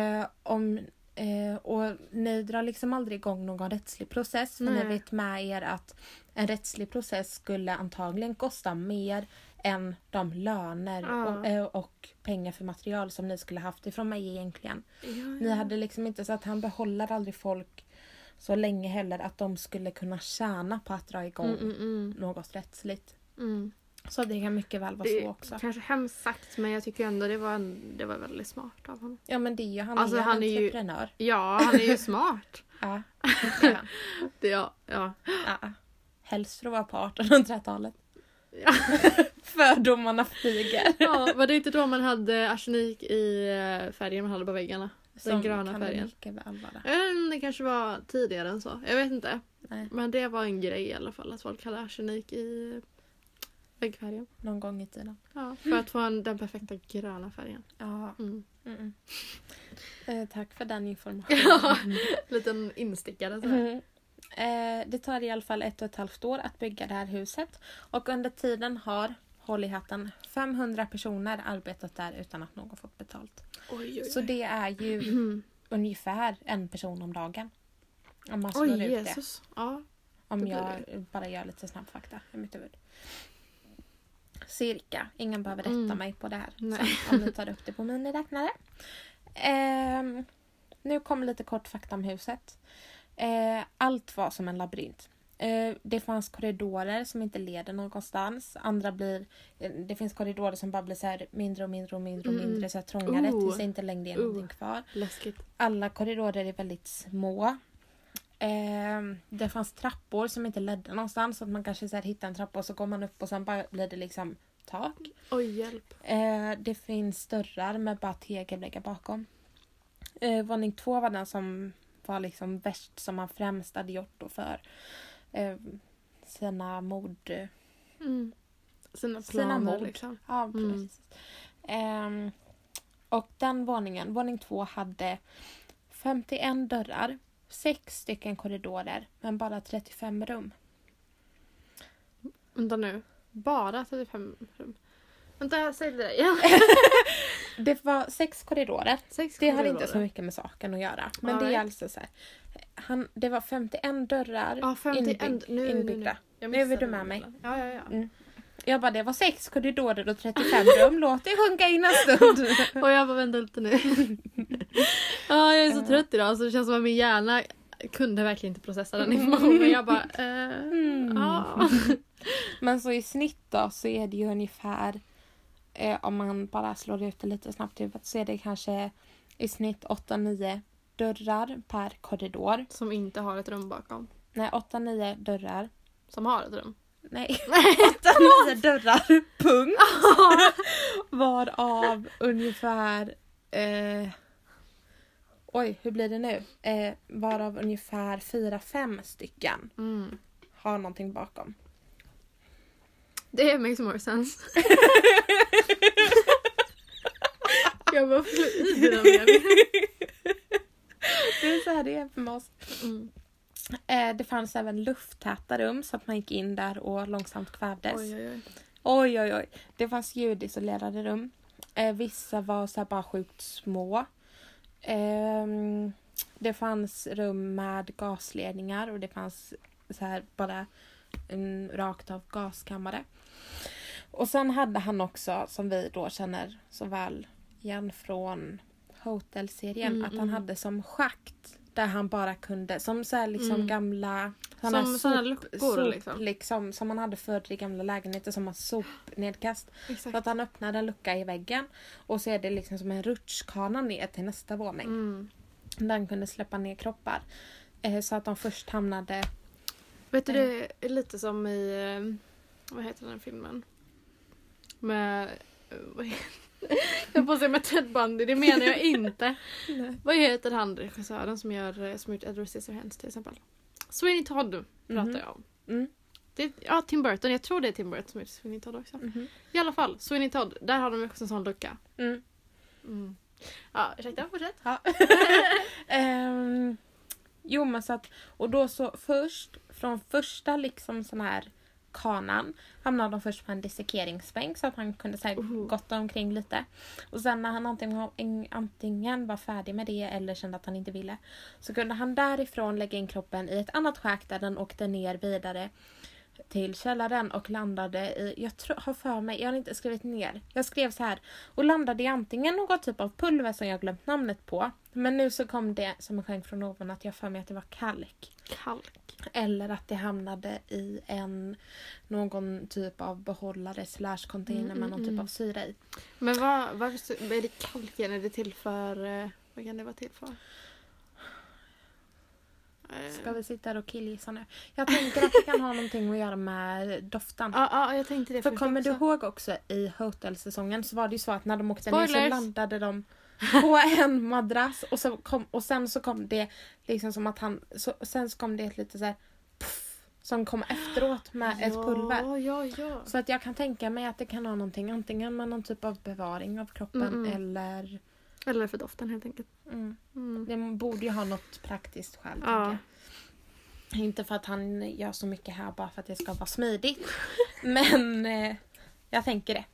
och ni drar liksom aldrig igång någon rättslig process. För ni vet med er att en rättslig process skulle antagligen kosta mer än de löner och pengar för material som ni skulle haft ifrån mig egentligen. Ni hade liksom inte, så att han behåller aldrig folk så länge heller att de skulle kunna tjäna på att dra igång något rättsligt. Så det kan mycket väl vara så också. Kanske hemskt sagt, men jag tycker ändå det var väldigt smart av honom. Ja, men det är ju, han alltså, är han entreprenör. Ja, han är ju smart. Ja. Ja. Helst för att vara på 1800-talet. Ja. Fördomarna flyger. Ja, var det inte då man hade arsenik i färgen man hade på väggarna? Den gröna färgen. Det kanske var tidigare än så. Jag vet inte. Nej. Men det var en grej i alla fall att folk hade arsenik i väggfärgen. Någon gång i tiden. Ja, för att få den perfekta gröna färgen. Ja. Tack för den informationen. Ja, liten instickare. Så. Det tar i alla fall 1,5 år att bygga det här huset. Och under tiden har, håll i hatten, 500 personer arbetat där utan att någon fått betalt. Oj. Så det är ju ungefär en person om dagen. Om man slår ut Jesus. Det. Ja, om jag bara gör lite snabb fakta i mitt huvud. Cirka. Ingen behöver rätta mig på det här. Så, om ni tar upp det på miniräknare. Nu kommer lite kort fakta om huset. Allt var som en labyrint. Det fanns korridorer som inte leder någonstans. Det finns korridorer som bara blir så här mindre och mindre och mindre och mindre, så här trångare tills det inte längre är någonting kvar. Läskigt. Alla korridorer är väldigt små. Det fanns trappor som inte ledde någonstans, så att man kanske så här hittar en trappa och så går man upp och sen bara blir det liksom tak. Oj, hjälp. Det finns dörrar med bara tegelväggar bakom. Våning 2 var den som var liksom värst, som man främst hade gjort då för sina mord. Sina mord. Liksom. Ja, precis. Och den våning 2 hade 51 dörrar, 6 stycken korridorer, men bara 35 rum. Vänta nu. Bara 35 rum. Vänta, säg det igen. Det var 6 korridorer. Det har inte så mycket med saken att göra. Men det är alltså så här. Det var 51 dörrar 51 inbyggda. Nu är du med mig. Ja. Jag bara, det var 6 korridorer och 35 rum. Låt det sjunka in en stund. Och jag bara, vänta lite nu. Jag är så trött idag. Så det känns som att min hjärna kunde verkligen inte processa den informationen. Jag bara, Men så i snitt då så är det ju ungefär, om man bara slår ut det lite snabbt i huvudet, så är det kanske i snitt 8-9 dörrar per korridor. Som inte har ett rum bakom. Nej, 8-9 dörrar. Som har ett rum. Nej, 8-9 dörrar, punkt. Varav ungefär oj, hur blir det nu? Varav ungefär 4-5 stycken har någonting bakom. Det makes more sense. Jag bara får i dina meningar. Det är så här det är för oss. Det fanns även lufttäta rum så att man gick in där och långsamt kvävdes. Oj. Det fanns ljudisolerade rum. Vissa var så här bara sjukt små. Det fanns rum med gasledningar och det fanns så här bara en rakt av gaskammare. Och sen hade han också, som vi då känner så väl igen från Hotel-serien, att han hade som schakt där han bara kunde, som så här liksom gamla som såna luckor liksom som man hade förr i gamla lägenheter, som en sopnedkast. Exakt. Så att han öppnade en lucka i väggen och så är det liksom som en rutschkana ner till nästa våning. Den kunde släppa ner kroppar. Så att de först hamnade... Vet du, det är lite som i... Vad heter den filmen? Med... Jag får se med Ted Bundy, det menar jag inte. Vad heter han, regissören som gjort Edward Scissorhands till exempel? Sweeney Todd pratar jag om. Det, Tim Burton, jag tror det är Tim Burton som heter Sweeney Todd också. I alla fall, Sweeney Todd, där har de också en sån lucka. Ja, ursäkta, fortsätt. Ja. Jo, men så att, och då så först, från första liksom sån här kanan hamnade de först på en dissekeringsbänk så att han kunde så här gotta omkring lite. Och sen när han antingen var färdig med det eller kände att han inte ville, så kunde han därifrån lägga in kroppen i ett annat schakt där den åkte ner vidare till källaren och landade i, har för mig, jag har inte skrivit ner. Jag skrev så här, och landade i antingen något typ av pulver som jag glömt namnet på. Men nu så kom det som en skänk från ovan att jag för mig att det var kalk. Eller att det hamnade i någon typ av behållare / container med någon typ av syra i. Men vad är det kalken? Är det till för... Vad kan det vara till för? Ska vi sitta och killgissa nu? Jag tänker att det kan ha någonting att göra med doften. Ja, jag tänkte det. För kommer du ihåg också i Hotel-säsongen så var det ju så att när de åkte ner så landade de på en madrass och sen så kom det liksom som att sen så kom det ett lite så här puff, som kom efteråt med ett pulver. Ja. Så att jag kan tänka mig att det kan ha någonting antingen med någon typ av bevaring av kroppen eller för doften helt enkelt. Det borde ju ha något praktiskt skäl, tänker jag. Inte för att han gör så mycket här bara för att det ska vara smidigt. Men jag tänker det.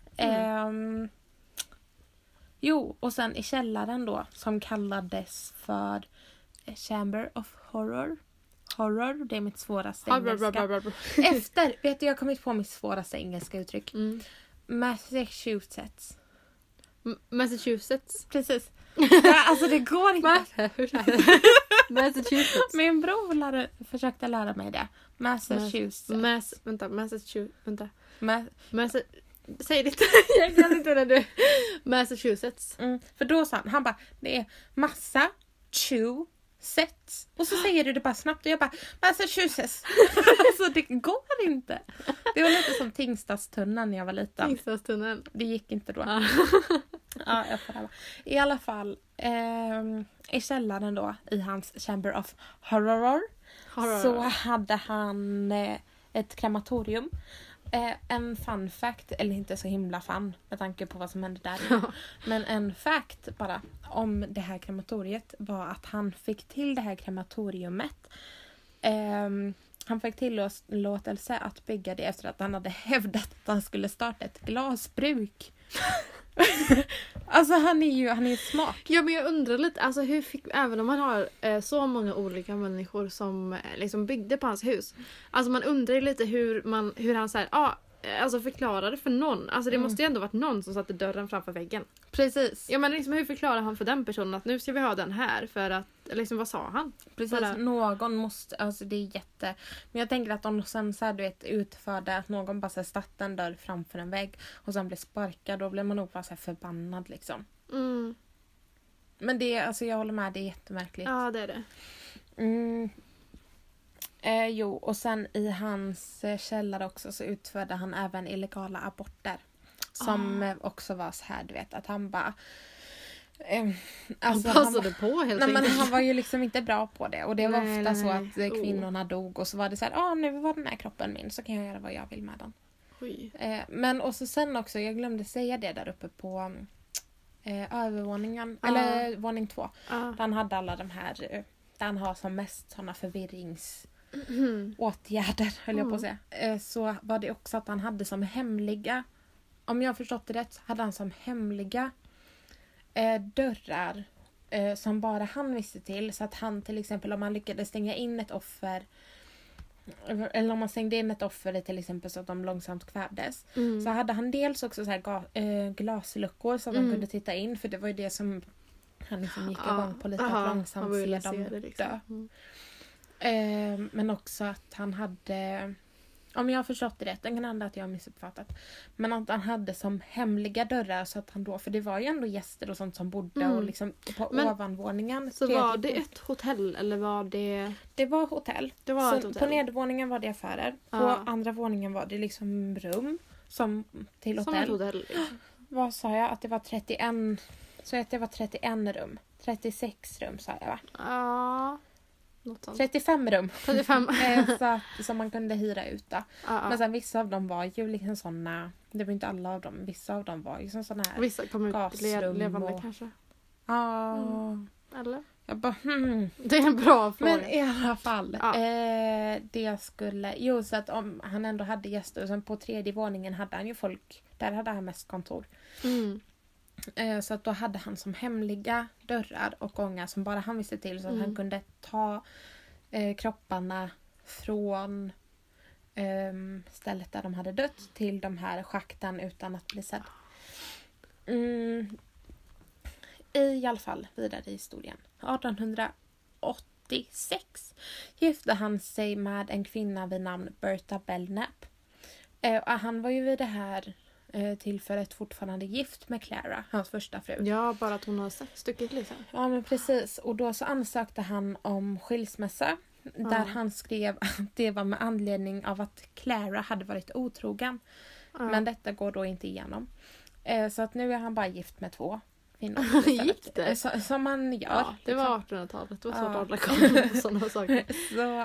Jo, och sen i källaren då, som kallades för Chamber of Horror. Horror, det är mitt svåraste engelska. Efter, vet du, jag har kommit på mitt svåraste engelska uttryck. Massachusetts. Precis. Alltså det går inte. Massachusetts. Min bror försökte lära mig det. Massachusetts. Säg det. Jag kan inte när du. Massachusetts. För då sa han bara, det är massa Massachusetts. Och så säger du det bara snabbt och jag bara Massachusetts. Alltså det går inte. Det var lite som Tingstadstunneln när jag var liten. Tingstadstunneln. Det gick inte då. Ja, jag får det. I alla fall i källaren då i hans Chamber of Horror. Så hade han ett krematorium. En fun fact, eller inte så himla fun med tanke på vad som hände där. Men en fact bara om det här krematoriet var att han fick till det här krematoriumet. Han fick tillåtelse att bygga det efter att han hade hävdat att han skulle starta ett glasbruk. Alltså han är smart. Ja, men jag undrar lite, alltså hur fick, även om man har så många olika människor som liksom byggde på hans hus. Alltså man undrar ju lite hur han så här, alltså förklarade för någon. Alltså det måste ju ändå varit någon som satte dörren framför väggen. Precis. Ja, men liksom hur förklarar han för den personen att nu ska vi ha den här för att, liksom vad sa han? Precis, någon måste, alltså det är men jag tänker att om sen så här, du vet, utförde att någon bara satt en dörr framför en vägg och sen blev sparkad, då blir man nog bara så här förbannad liksom. Men det, alltså jag håller med, det är jättemärkligt. Ja, det är det. Jo, och sen i hans källare också så utförde han även illegala aborter. Som också var så här, du vet, att han bara Han passade på helt enkelt. Men han var ju liksom inte bra på det. Och det var ofta så att kvinnorna dog. Och så var det så här, nu var den här kroppen min. Så kan jag göra vad jag vill med den. Men och så sen också, jag glömde säga det där uppe på övervåningen. Eller våning 2. Där han hade alla de här, där han har som mest sådana förvirringsåtgärder, höll jag på att säga. Så var det också att han hade som hemliga, om jag har förstått det rätt, så hade han som hemliga dörrar som bara han visste till. Så att han till exempel, om man lyckades stänga in ett offer, eller om man stängde in ett offer till exempel så att de långsamt kvävdes, så hade han dels också så här glasluckor som de kunde titta in, för det var ju det som han liksom gick igång på lite, att långsamt se dem dö. Men också att han hade, om jag har förstått det rätt, det kan hända att jag har missuppfattat, men att han hade som hemliga dörrar, så att han då, för det var ju ändå gäster och sånt som bodde och liksom på ovanvåningen. Så var det ett hotell eller var det? Det var hotell. Det var så ett hotell. På nedervåningen var det affärer. På andra våningen var det liksom rum som till hotell. Som ett hotell. Vad sa jag? Att det var 31, så att det var 31 rum. 36 rum sa jag, va? Ja. 35 rum. 35. Som man kunde hyra ut då. Men sen vissa av dem var ju liksom såna, det var inte alla av dem, vissa av dem var ju som såna här vissa kom ut levande och kanske. Eller? Jag bara, Det är en bra fråga. Men i alla fall. Det skulle, så att om han ändå hade gäster, och sen på 3:e våningen hade han ju folk, där hade han mest kontor. Så att då hade han som hemliga dörrar och gångar som bara han visste till, så att han kunde ta kropparna från stället där de hade dött till de här schakten utan att bli sedd. I alla fall vidare i historien. 1886 gifte han sig med en kvinna vid namn Bertha Belknap. Han var ju vid det här tillfället fortfarande gift med Clara, hans första fru. Ja, bara att hon har stuckit liksom. Ja, men precis. Och då så ansökte han om skilsmässa. Där han skrev att det var med anledning av att Clara hade varit otrogen. Men detta går då inte igenom. Så att nu är han bara gift med 2 kvinnor. Gick det? Som man gör. Ja, det liksom. var 1800-talet. Det var svårt att hålla koll på sådana saker. Så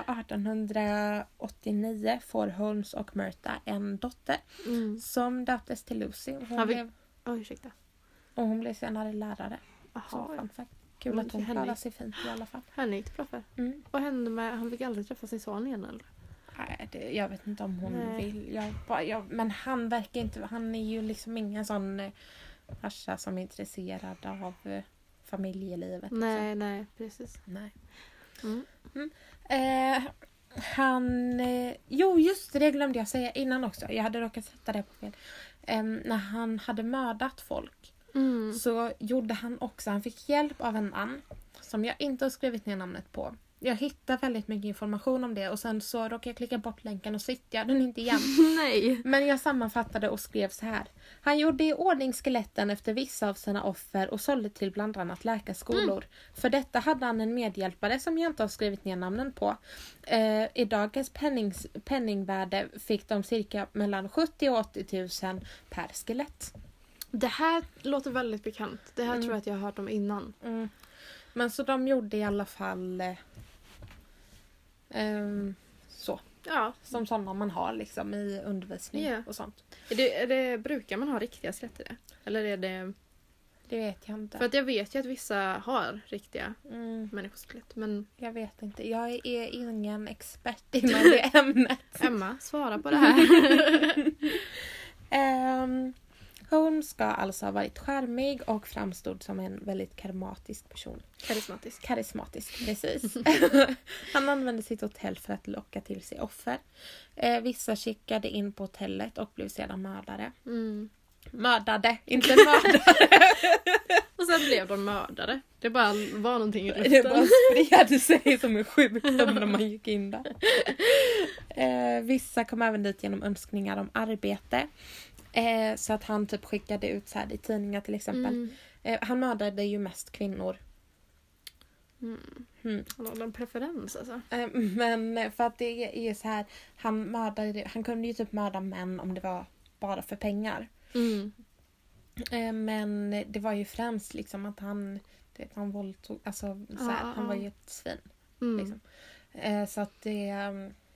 1889 får Holmes och Myrta en dotter som döptes till Lucy. Ursäkta. Och hon blev senare lärare. Så kul att hon klarade sig fint i alla fall. Henne gick det bra för. Vad hände med, han fick aldrig träffa sin son igen eller? Nej, jag vet inte om hon vill. Men han verkar inte, han är ju liksom ingen sån farsa som är intresserad av familjelivet. Nej, precis. Nej. Just det glömde jag säga innan också. Jag hade råkat sätta det på fel. När han hade mördat folk så gjorde han också, han fick hjälp av en man som jag inte har skrivit ner namnet på. Jag hittade väldigt mycket information om det och sen så råkade jag klicka bort länken och så hittade jag den inte igen. Nej. Men jag sammanfattade och skrev så här. Han gjorde i ordning skeletten efter vissa av sina offer och sålde till bland annat läkarskolor. För detta hade han en medhjälpare som jag inte har skrivit ner namnen på. I dagens penningvärde fick de cirka mellan 70 och 80 000 per skelett. Det här låter väldigt bekant. Det här tror jag att jag har hört om innan. Men så de gjorde i alla fall så. Ja. Som sådana man har liksom i undervisning och sånt. Brukar man ha riktiga skelett i det? Eller är det... Det vet jag inte. För att jag vet ju att vissa har riktiga människoskelett. Men... Jag vet inte. Jag är ingen expert inom det ämnet. Emma, svara på det här. Holmes ska alltså ha varit charmig och framstod som en väldigt karismatisk person. Karismatisk, precis. Han använde sitt hotell för att locka till sig offer. Vissa skickade in på hotellet och blev sedan mördare. Mördade, inte mördare. Och sen blev de mördare. Det bara var någonting i luften. Det bara spred sig som en sjukdom när man gick in där. Vissa kom även dit genom önskningar om arbete. Så att han typ skickade ut så här i tidningar till exempel. Han mördade ju mest kvinnor. Han hade en preferens alltså. Men för att det är så här, han kunde ju typ mörda män om det var bara för pengar. Men det var ju främst liksom att han våldtog, alltså såhär, han var ju ett svin. Liksom. Så att det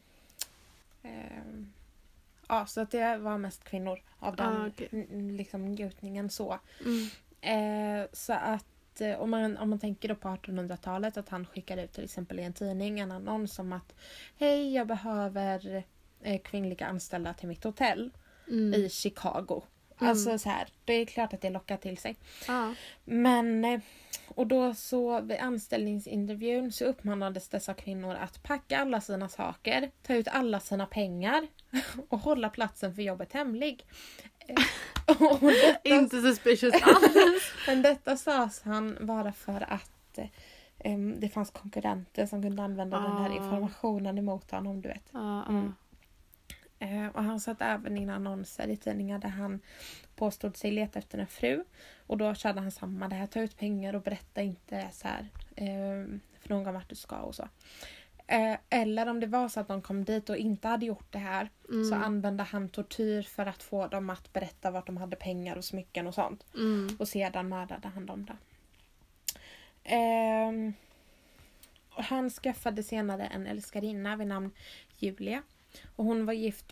så att det var mest kvinnor av den liksom njutningen så. Så att om man tänker då på 1800-talet att han skickade ut till exempel i en tidning en annons om att hej, jag behöver kvinnliga anställda till mitt hotell i Chicago. Alltså så här, det är klart att det lockar till sig. Men och då så vid anställningsintervjun så uppmanades dessa kvinnor att packa alla sina saker, ta ut alla sina pengar och hålla platsen för jobbet hemlig. Och detta, inte suspicious alls. Men detta sades han bara för att det fanns konkurrenter som kunde använda den här informationen emot honom, du vet. Och han satt även in annonser i tidningar där han påstod sig leta efter en fru. Och då körde han samma, det här, ta ut pengar och berätta inte så här för någon vart du ska och så. Eller om det var så att de kom dit och inte hade gjort det här så använde han tortyr för att få dem att berätta vart de hade pengar och smycken och sånt. Och sedan mördade han dem där. Och han skaffade senare en älskarinna vid namn Julia. Och hon var gift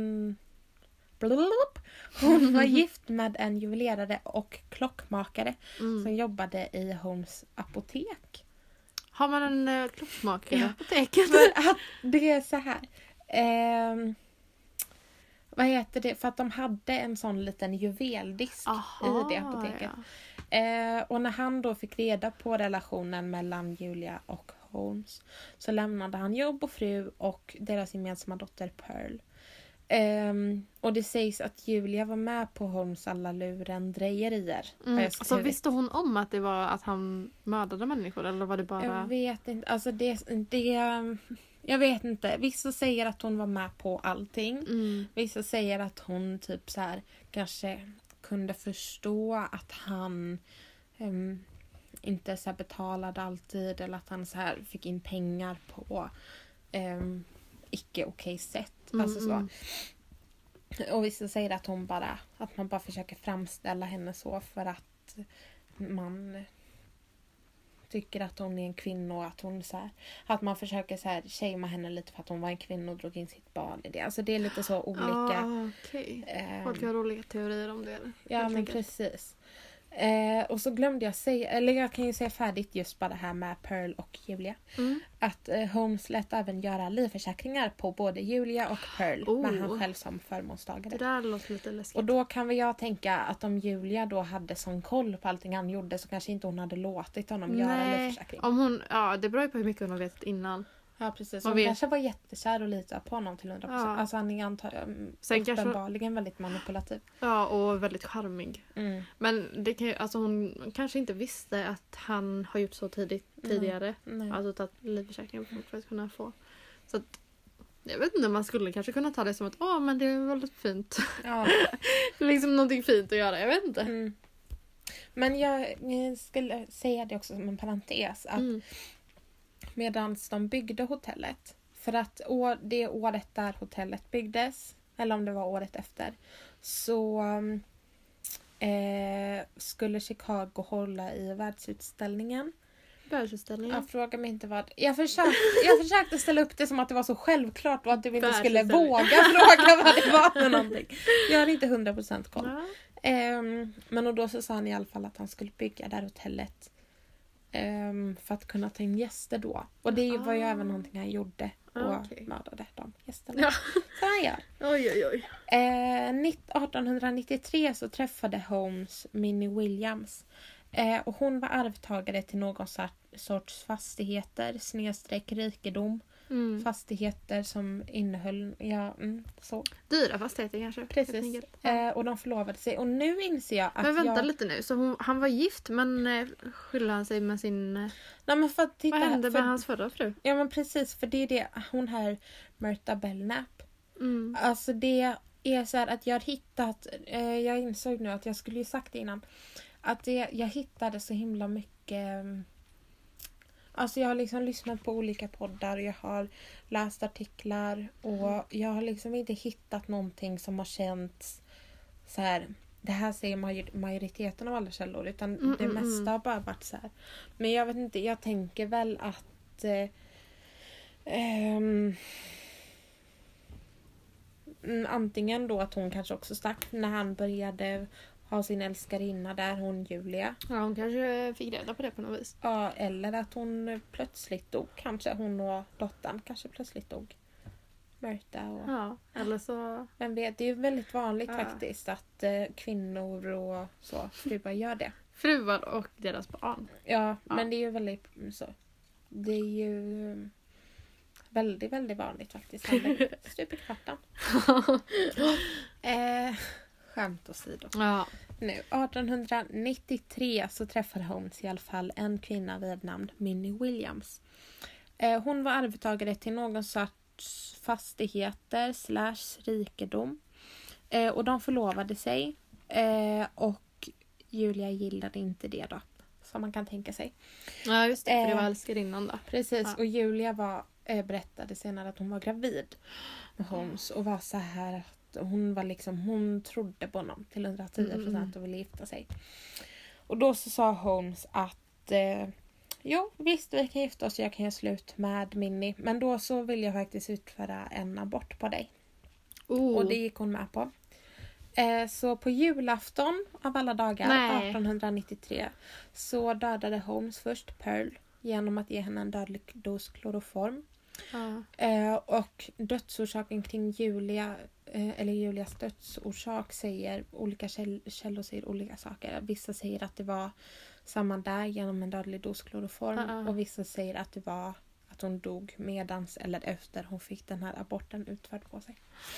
var gift med en juvelerare och klockmakare som jobbade i Holmes apotek. Har man en klockmakare i apoteket? För att det är så här. Vad heter det? För att de hade en sån liten juveldisk i det apoteket. Och när han då fick reda på relationen mellan Julia och Holmes så lämnade han jobb och fru och deras gemensamma dotter Pearl. Och det sägs att Julia var med på Holmes alla lurendrejerier. Så visste hon om att det var att han mördade människor eller var det bara... Jag vet inte. Alltså jag vet inte. Vissa säger att hon var med på allting. Vissa säger att hon typ så här kanske kunde förstå att han inte så här betalade alltid eller att han så här fick in pengar på icke okej sätt. Alltså så. Och vissa säger att man bara försöker framställa henne så för att man tycker att hon är en kvinna och att hon så här, att man försöker så här shamea henne lite för att hon var en kvinna och drog in sitt barn i det. Alltså det är lite så olika. Folk har roliga teorier om det. Ja, men precis. Och så glömde jag säga, eller jag kan ju säga färdigt just bara det här med Pearl och Julia. Att Holmes lät även göra livförsäkringar på både Julia och Pearl med han själv som förmånstagare. Det där låter lite läskigt. Och då kan väl jag tänka att om Julia då hade sån koll på allting han gjorde så kanske inte hon hade låtit honom göra livförsäkring. Det beror ju på hur mycket hon har vetat innan. Ja, precis. Hon kanske var jättekär och litade på honom till 100%. Ja. Alltså han är uppenbarligen väldigt manipulativ. Ja, och väldigt charmig. Men det kan ju, alltså hon kanske inte visste att han har gjort så tidigare. Alltså tagit livförsäkring för att kunna få. Så att, jag vet inte, man skulle kanske kunna ta det som att men det är väldigt fint. Ja. Liksom någonting fint att göra, jag vet inte. Men jag skulle säga det också som en parentes att medan de byggde hotellet. För att det året där hotellet byggdes, eller om det var året efter, så skulle Chicago hålla i världsutställningen. Jag frågar mig inte vad. Jag försökte ställa upp det som att det var så självklart och att du inte skulle våga fråga vad det var för någonting. Jag har inte 100% koll. Men och då så sa han i alla fall att han skulle bygga där hotellet. För att kunna ta in gäster då. Och det var ju även någonting han gjorde. Och mördade de gästerna. Ja. Så han gör. Oj. 1893 så träffade Holmes Minnie Williams. Och hon var arvtagare till någon sorts fastigheter. / rikedom. Fastigheter som innehöll så. Dyra fastigheter kanske. Precis. Och de förlovade sig. Och nu inser jag att men vänta lite nu. Så han var gift men skyllde han sig med sin... Nej, men för att vad hände med hans förra fru? Ja, men precis. För det är det. Hon här Myrta Belknap. Alltså det är så här att jag har hittat... jag insåg nu att jag skulle ju sagt det innan. Att jag hittade så himla mycket... Alltså jag har liksom lyssnat på olika poddar, jag har läst artiklar och jag har liksom inte hittat någonting som har känts så här det här säger majoriteten av alla källor, utan det mesta har bara varit så här. Men jag vet inte, jag tänker väl att antingen då att hon kanske också stack när han började ha sin älskarinna där, hon Julia. Ja, hon kanske fick reda på det på något vis. Ja, eller att hon plötsligt dog. Kanske hon och dottern kanske plötsligt dog. Märta och... Ja, eller så... Vem vet, det är ju väldigt vanligt faktiskt att kvinnor och så fruar gör det. Fruar och deras barn. Ja, men det är ju väldigt så. Det är ju väldigt, väldigt vanligt faktiskt. Stup i kvarten. Skämt åsido. Ja. Nu, 1893 så träffade Holmes i alla fall en kvinna vid namn Minnie Williams. Hon var arvtagare till någon sorts fastigheter / rikedom. Och de förlovade sig. Och Julia gillade inte det då. Som man kan tänka sig. Ja, just det. För det var älskarinnan då. Precis. Ja. Och Julia berättade senare att hon var gravid med Holmes. Och var så här att hon var liksom, hon trodde på honom till 110% och ville gifta sig. Och då så sa Holmes att jo, visst vi kan gifta oss, jag kan göra slut med Minnie. Men då så vill jag faktiskt utföra en abort på dig. Och det gick hon med på. Så på julafton av alla dagar 1893 så dödade Holmes först Pearl genom att ge henne en dödlig dos kloroform. Och dödsorsaken kring Julias dödsorsak säger olika källor säger olika saker. Vissa säger att det var samma där genom en dödlig dos kloroform och vissa säger att det var att hon dog medans eller efter hon fick den här aborten utförd på sig.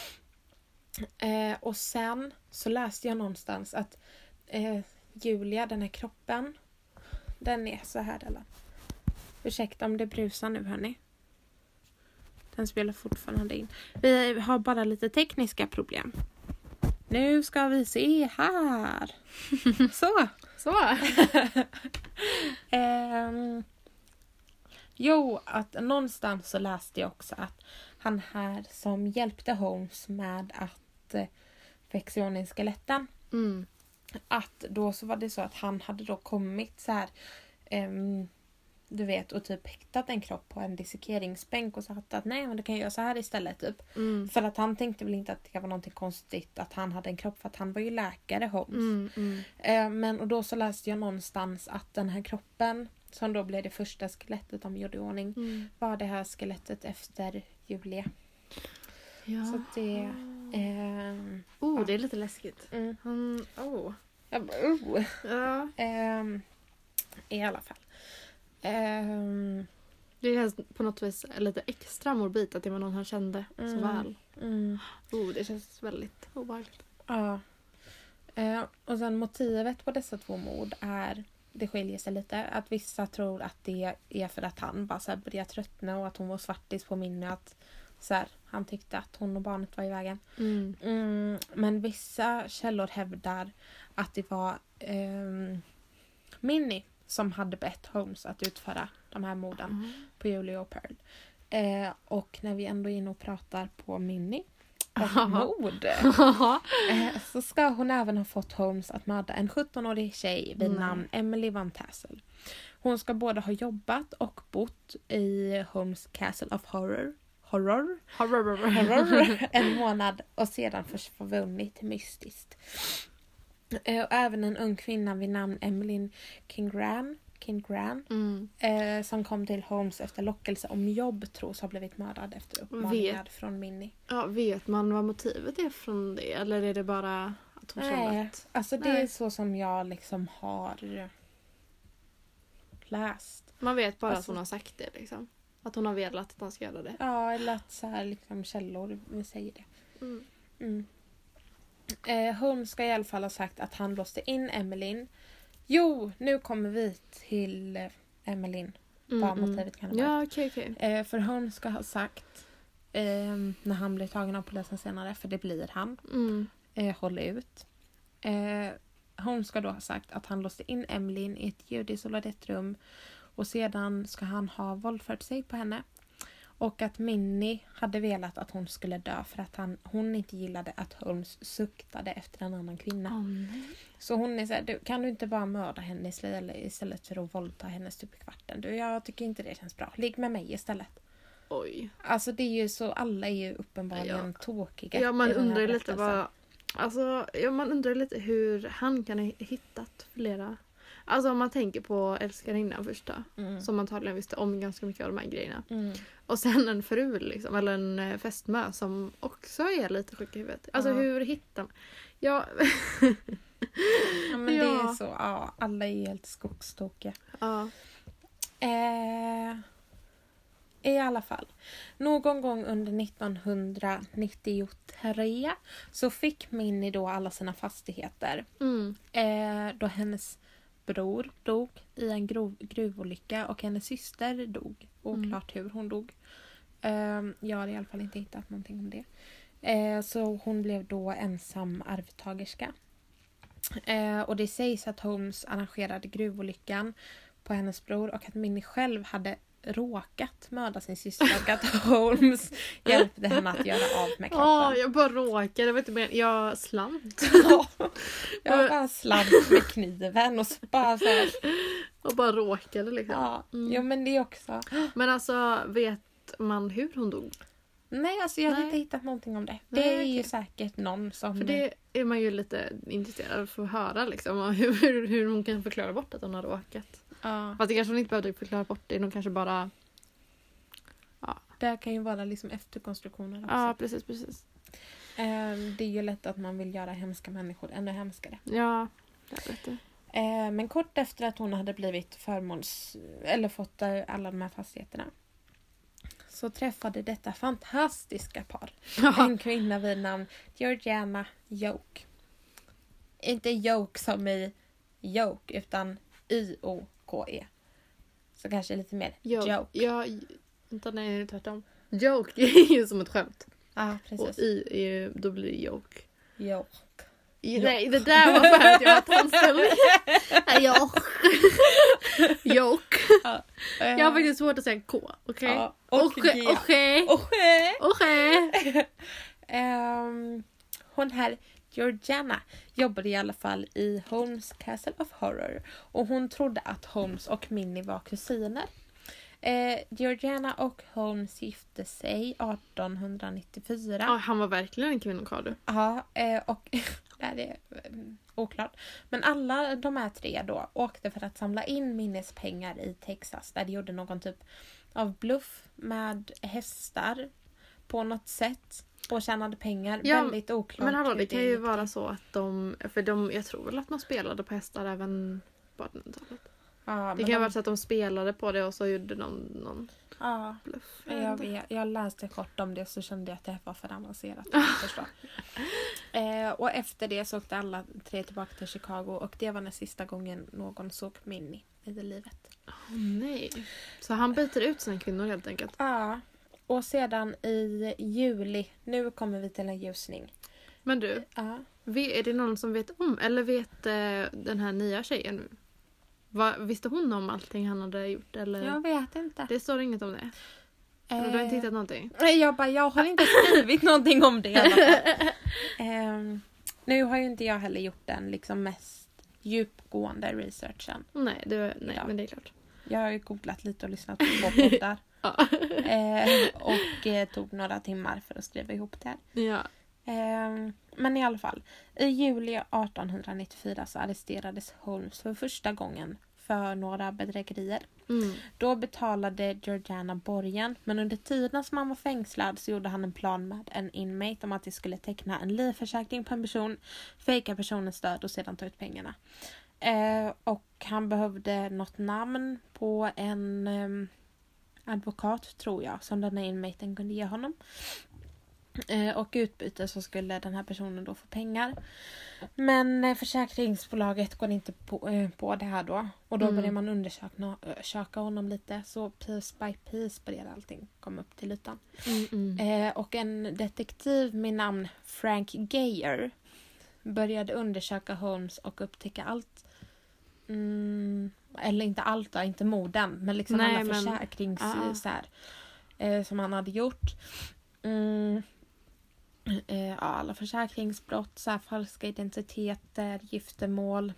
Och sen så läste jag någonstans att Julia, den här kroppen, den är så här eller. Ursäkta om det brusar nu hörni. Den spelar fortfarande in. Vi har bara lite tekniska problem. Nu ska vi se här. Så. Jo, att någonstans så läste jag också att han här som hjälpte Holmes med att växa i ordning skeletten. Att då så var det så att han hade då kommit så här du vet, och typ hittat en kropp på en dissekeringsbänk och sagt att nej men det kan jag göra så här istället typ. För att han tänkte väl inte att det var någonting konstigt att han hade en kropp, för att han var ju läkare Holmes. Men och då så läste jag någonstans att den här kroppen som då blev det första skelettet de gjorde i ordning var det här skelettet efter Julia. Ja. Så det det är lite läskigt. I alla fall. Det känns på något vis lite extra morbid att det var någon han kände så väl. Det känns väldigt obehagligt. Ja. Och sen motivet på dessa två mord det skiljer sig lite. Att vissa tror att det är för att han bara så här börjar tröttna och att hon var svartis på minne, att så här, han tyckte att hon och barnet var i vägen. Men vissa källor hävdar att det var Minnie som hade bett Holmes att utföra de här morden på Julia och Pearl. Och när vi ändå är inne och pratar på Minnie och mord så ska hon även ha fått Holmes att mörda en 17-årig tjej vid namn Emily Van Tassel. Hon ska både ha jobbat och bott i Holmes Castle of Horror en månad och sedan försvunnit mystiskt. Och även en ung kvinna vid namn Emmeline Kingran som kom till Holmes efter lockelse om jobb tros ha blivit mördad efter uppmaningar från Minnie. Ja, vet man vad motivet är från det? Eller är det bara att hon kände att... Alltså det är så som jag liksom har läst. Man vet bara att hon har sagt det liksom. Att hon har velat att han ska göra det. Ja, eller att så här liksom källor säger det. Holmes ska i alla fall ha sagt att han låste in Emmeline. Jo, nu kommer vi till Emmeline. Vad motivet kan vara. Ja, okej. För Holmes ska ha sagt när han blir tagen av polisen senare, för det blir han. Håll ut. Holmes ska då ha sagt att han låste in Emmeline i ett judisolat rum och sedan ska han ha våldfört sig på henne. Och att Minnie hade velat att hon skulle dö för att hon inte gillade att Holmes suktade efter en annan kvinna. Så hon är så här, kan du inte bara mörda henne istället för att våldta henne stup i kvarten? Jag tycker inte det känns bra. Ligg med mig istället. Oj. Alltså det är ju så, alla är ju uppenbarligen tåkiga. Ja, man undrar lite man undrar lite hur han kan ha hittat flera. Alltså om man tänker på älskarinnan första. Som antagligen visste om ganska mycket av de här grejerna. Och sen en fru liksom, eller en fästmö som också är lite sjuk i huvudet. Alltså hur hittar man? Ja. Ja men det är så, alla är helt skogstokiga. Ja. I alla fall. Någon gång under 1993 så fick Minnie då alla sina fastigheter. Då hennes bror dog i en gruvolycka och hennes syster dog. Oklart hur hon dog. Jag har i alla fall inte hittat någonting om det. Så hon blev då ensam arvtagerska. Och det sägs att Holmes arrangerade gruvolyckan på hennes bror och att Minnie själv hade råkat mörda sin syster och att Holmes hjälpte henne att göra av med kroppen. Jag bara råkade, jag vet inte mer. Jag slant. Jag bara slant med kniven och så bara så här. Och bara råkade liksom. Ja, ja men det också. Men alltså, vet man hur hon dog? Nej, alltså jag har inte hittat någonting om det. Det är ju säkert någon som... För det är man ju lite intresserad av för att höra liksom. Hur hon kan förklara bort att hon har råkat. Ja. Fast det kanske hon inte behövde förklara bort det. De kanske bara... Ja. Det kan ju vara liksom efterkonstruktioner också. Ja, precis. Det är ju lätt att man vill göra hemska människor ännu hemskare. Ja, jag vet det. Men kort efter att hon hade blivit fått alla de här fastigheterna så träffade detta fantastiska par en kvinna vid namn Georgiana Yoke. Inte Yoke som i Yoke utan Y-O-K-E. Så kanske lite mer joke. Ja, inte nej, tvärtom. Joke är ju som ett skämt. Ja, precis. Och är ju, då blir det joke. Joke. Nej, det där var för att jag har tandställning. Joke. Jag har faktiskt svårt att säga K. Okej? Ja, hon här Georgiana jobbade i alla fall i Holmes Castle of Horror. Och hon trodde att Holmes och Minnie var kusiner. Georgiana och Holmes gifte sig 1894. Ja, han var verkligen en kvinnokarl. Ja, och det är oklart. Men alla de här tre då åkte för att samla in Minnies pengar i Texas. Där de gjorde någon typ av bluff med hästar på något sätt. Och tjänade pengar. Ja, väldigt oklart. Men hallå, det kan ju vara så att jag tror väl att man spelade på hästar även på 1800-talet. Ja, det kan vara så att de spelade på det och så gjorde någon bluff. Jag läste kort om det så kände jag att det var för avancerat. Och efter det så åkte alla tre tillbaka till Chicago och det var den sista gången någon såg Minnie i det livet. Nej. Så han byter ut sina kvinnor helt enkelt. Ja. Och sedan i juli, nu kommer vi till en ljusning. Men du, är det någon som vet om, eller vet den här nya tjejen? Visste hon om allting han hade gjort? Eller? Jag vet inte. Det står inget om det. Du har inte hittat någonting? Jag har inte skrivit någonting om det i alla fall. Nu har ju inte jag heller gjort den liksom mest djupgående researchen. Nej, men det är klart. Jag har ju googlat lite och lyssnat på poddar. Och tog några timmar för att skriva ihop det. Ja. Men i alla fall, i juli 1894 så arresterades Holmes för första gången för några bedrägerier. Då betalade Georgiana borgen, men under tiden som han var fängslad så gjorde han en plan med en inmate om att de skulle teckna en livförsäkring på en person, fejka personens död och sedan ta ut pengarna. Och han behövde något namn på en advokat tror jag som den här inmaten kunde ge honom. Och utbyte så skulle den här personen då få pengar. Men försäkringsbolaget går inte på det här då. Och då börjar man undersöka honom lite. Så piece by piece börjar allting komma upp till ytan. Och en detektiv med namn Frank Geyer började undersöka Holmes och upptäcka allt. Eller inte allt då, inte morden. Men liksom alla försäkrings... Så här. som han hade gjort. Alla försäkringsbrott, så här, falska identiteter, giftermål.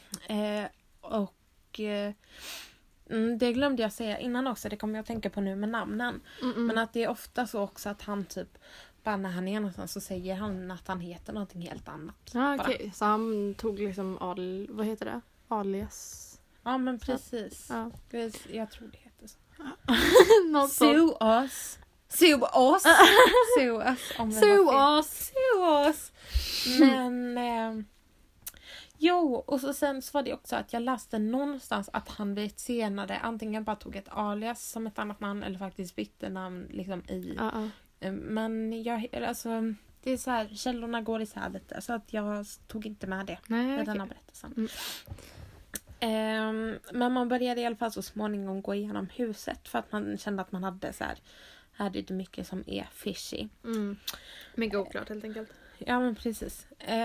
Det glömde jag säga innan också, det kommer jag att tänka på nu med namnen. Men att det är ofta så också att han typ, bara när han är någonstans så säger han att han heter någonting helt annat. Ja, okej. Så han tog liksom vad heter det? Alias? Ja, men precis. Ja. Jag tror det heter så. Sue us. Sue us. Sue us. Men jo, och sen så var det också att jag läste någonstans att han vid ett senare antingen bara tog ett alias som ett annat namn eller faktiskt bytte namn liksom i. Men alltså det är så här, källorna går isär lite så att jag tog inte med det med denna berättelsen. Men man började i alla fall så småningom gå igenom huset för att man kände att man hade så här är det mycket som är fishy. Mycket oklart helt enkelt. Ja, men precis.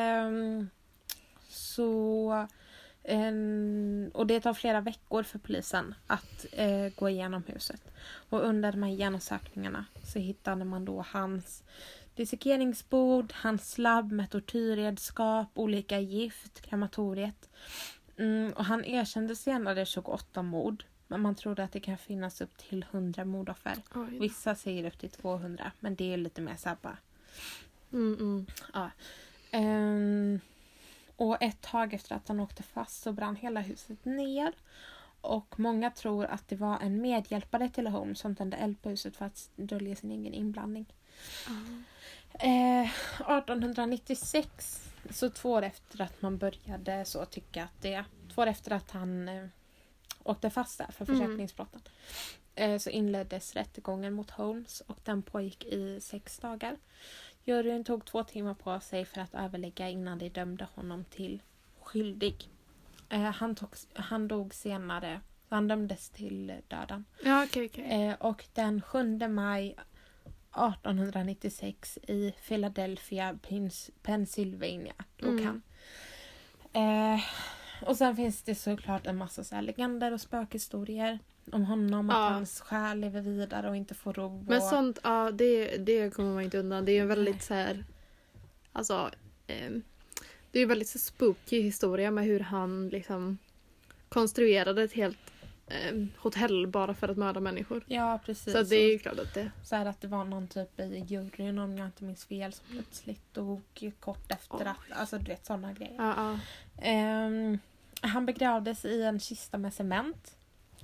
Och det tar flera veckor för polisen att gå igenom huset. Och under de här genomsökningarna så hittade man då hans dissekeringsbord, hans slabb med tortyrredskap, olika gift, krematoriet. Och han erkände senare 28 mord. Men man trodde att det kan finnas upp till 100 mordoffer. Vissa säger upp till 200. Men det är lite mer så här bara. Ja. Och ett tag efter att han åkte fast så brann hela huset ner. Och många tror att det var en medhjälpare till Holmes som tände eld på huset för att dölja sin egen inblandning. 1896, så 2 år efter att man började så tycka att 2 år efter att han åkte fast där för försäkringsbrotten, så inleddes rättegången mot Holmes och den pågick i 6 dagar. Juryn tog 2 timmar på sig för att överlägga innan de dömde honom till skyldig. Han dog senare. Han dömdes till döden. Ja, okej. Och den 7 maj 1896 i Philadelphia, Pennsylvania dog han. Och sen finns det såklart en massa så här legender och spökhistorier om honom, att hans själ lever vidare och inte får ro. Men sånt, ja, det kommer man inte undan. Det är ju väldigt så här, alltså det är ju väldigt så spooky historia med hur han liksom konstruerade ett helt hotell bara för att mörda människor. Ja, precis. Så det är ju klart att det... Så här att det var någon typ i juryn, om jag inte minns fel, som plötsligt dog kort efter att... Alltså, du vet, sådana grejer. Han begravdes i en kista med cement.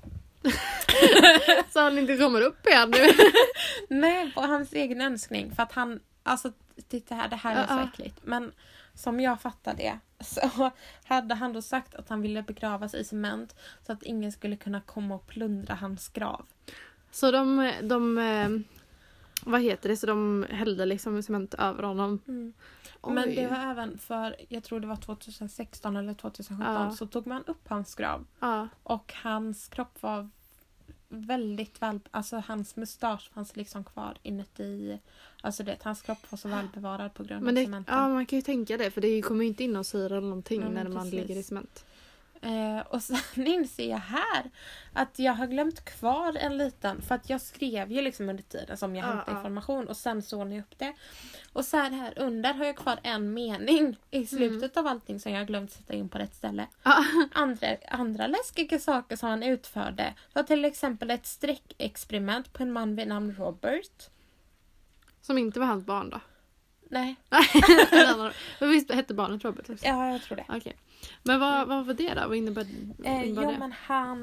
Så han inte kommer upp igen nu. Nej, på hans egen önskning. För att han... Alltså, titta här, det här är så äckligt. Men som jag fattar det så hade han då sagt att han ville begravas i cement så att ingen skulle kunna komma och plundra hans grav. Så de vad heter det? Så de hällde liksom cement över honom. Men det var även för, jag tror det var 2016 eller 2017, så tog man upp hans grav. Och hans kropp var väldigt väl, alltså hans mustasch fanns liksom kvar inuti, alltså det, hans kropp var så välbevarad på grund av cementen. Ja, man kan ju tänka det, för det kommer ju inte in och syra eller någonting när man ligger i cement. Och sen inser jag här att jag har glömt kvar en liten, för att jag skrev ju liksom under tiden som jag hämtade information och sen såg ni upp det. Och så här under har jag kvar en mening i slutet av allting som jag har glömt sätta in på rätt ställe. Andra läskiga saker som han utförde var till exempel ett streckexperiment på en man vid namn Robert. Som inte var hans barn då? Nej. Men visst hette barnet Robert? Också? Ja, jag tror det. Okej. Men vad var det då? Vad innebär det? Men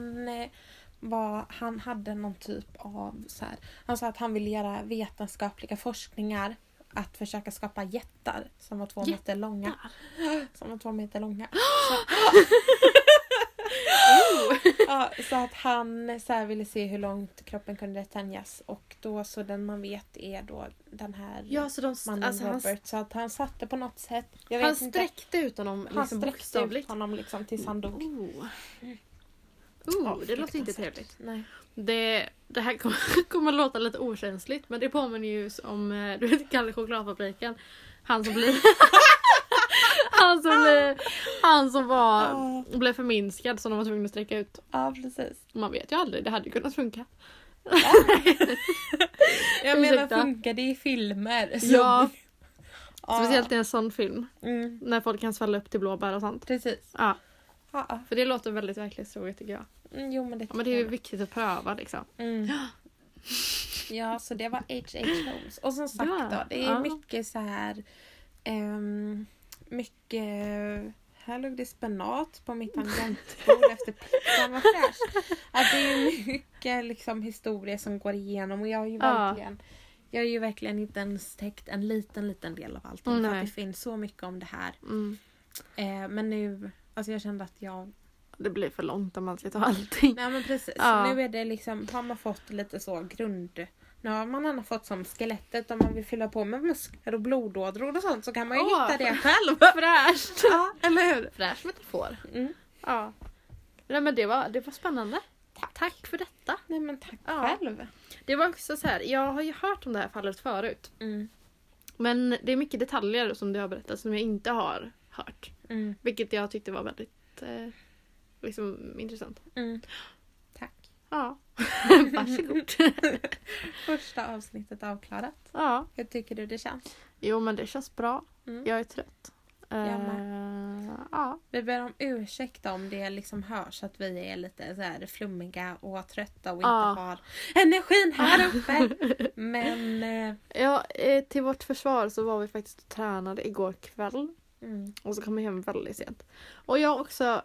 han hade någon typ av så här, han sa att han ville göra vetenskapliga forskningar att försöka skapa jättar som var 2 meter långa. Som var 2 meter långa. Så att han så här ville se hur långt kroppen kunde tänjas, och då så den man vet är då den här mannen Robert, så att han satte på något sätt, han sträckte ut honom liksom tills han dog. Det låter inte trevligt. Nej. Det här kommer låta lite okänsligt, men det påminner ju om du vet Kalle chokladfabriken, han som blir han som blev förminskad som de var tvungna att sträcka ut. Ja, precis. Man vet ju aldrig, det hade ju kunnat funka. jag menar, ursäkta. funkar det i filmer? Så... Ja. Ja. Speciellt i en sån film. Mm. När folk kan svälla upp till blåbär och sånt. Precis. Ja. Ja. För det låter väldigt verklighetstroget tycker jag. Jo, men det, Ja, men det är ju viktigt att pröva liksom. Mm. Ja, så det var H.H. Holmes. Och som sagt då, det är mycket så här... mycket... Här låg det spenat på mitt tangentbord efter pizzan var fräsch. Att det är mycket liksom historia som går igenom. Och jag har ju verkligen inte ens täckt en liten del av allting. För att det finns så mycket om det här. Mm. Men nu, alltså jag kände att det blir för långt om man ska ta allting. Nej men precis. Ja. Nu är det liksom, har man fått lite så grund... Nu har man ändå fått som skelettet om man vill fylla på med muskler och blodådror och sånt så kan man ju hitta det själv. Fräscht! Ja, eller hur? Fräscht metafor. Mm. Ja. Nej men det var spännande. Tack för detta. Nej men tack själv. Det var också så här, jag har ju hört om det här fallet förut. Mm. Men det är mycket detaljer som du har berättat som jag inte har hört. Mm. Vilket jag tyckte var väldigt liksom intressant. Mm. Tack. Ja. Varsågod. Första avsnittet avklarat. Ja. Hur tycker du det känns? Jo men det känns bra. Mm. Jag är trött. Ja. Vi ber om ursäkt om det liksom hörs att vi är lite så här flummiga och trötta och inte har energin här uppe. Men Ja, till vårt försvar så var vi faktiskt och tränade igår kväll. Och så kom vi hem väldigt sent. Och jag också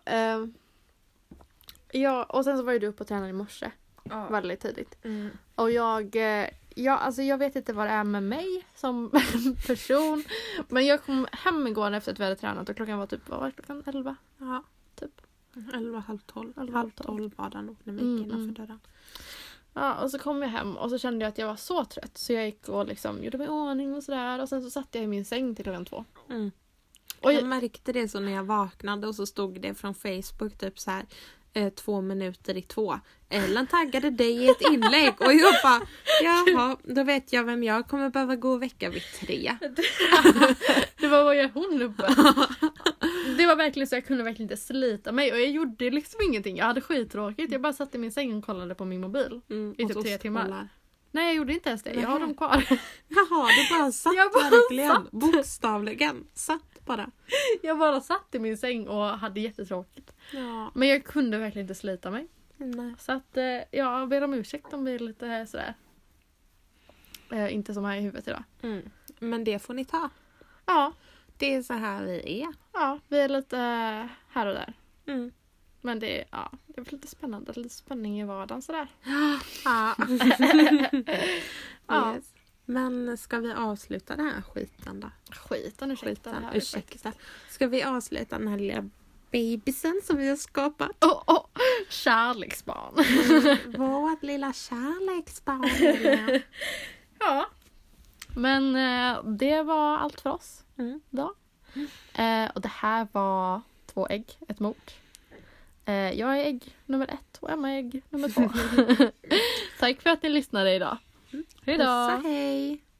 och sen så var ju du uppe och tränade i morse. Väldigt tidigt. Och jag vet inte vad det är med mig som person. Men jag kom hem igår efter att vi hade tränat och klockan var typ, vad var det, klockan 11? Ja, typ. 11, halv 12. 12 var det nog när vi gick innanför dörren. Ja, och så kom jag hem och så kände jag att jag var så trött. Så jag gick och liksom gjorde mig i ordning och sådär. Och sen så satt jag i min säng till klockan 2. Och jag märkte det så när jag vaknade och så stod det från Facebook typ så här 2 minuter i 2. Ellen taggade dig i ett inlägg och jag bara, jaha, då vet jag vem jag kommer behöva gå och väcka vid 3. Det var vad jag hon uppe. Det var verkligen så jag kunde verkligen inte slita mig och jag gjorde liksom ingenting. Jag hade skittråkigt. Jag bara satt i min säng och kollade på min mobil i typ 3 timmar. Nej, jag gjorde inte ens det. Jag har dem kvar. Jaha, du bara satt verkligen. Bokstavligen. Satt bara. Jag bara satt i min säng och hade jättetråkigt. Ja. Men jag kunde verkligen inte slita mig. Nej. Så att jag ber om ursäkt om vi är lite sådär. Inte som här i huvudet idag. Men det får ni ta. Ja. Det är så här vi är. Ja, vi är lite här och där. Men det är lite spännande. Lite spänning i vardagen sådär. Ja. Ja. Yes. Men ska vi avsluta den här skiten då? Ursäkta. Ska vi avsluta den här lilla babysen som vi har skapat? Kärleksbarn. Vårt lilla kärleksbarn. Ja. Men det var allt för oss då. Och det här var 2 ägg, ett mord. Jag är ägg nummer 1 och Emma är ägg nummer 2. Tack för att ni lyssnade idag. Hejdå! Hej!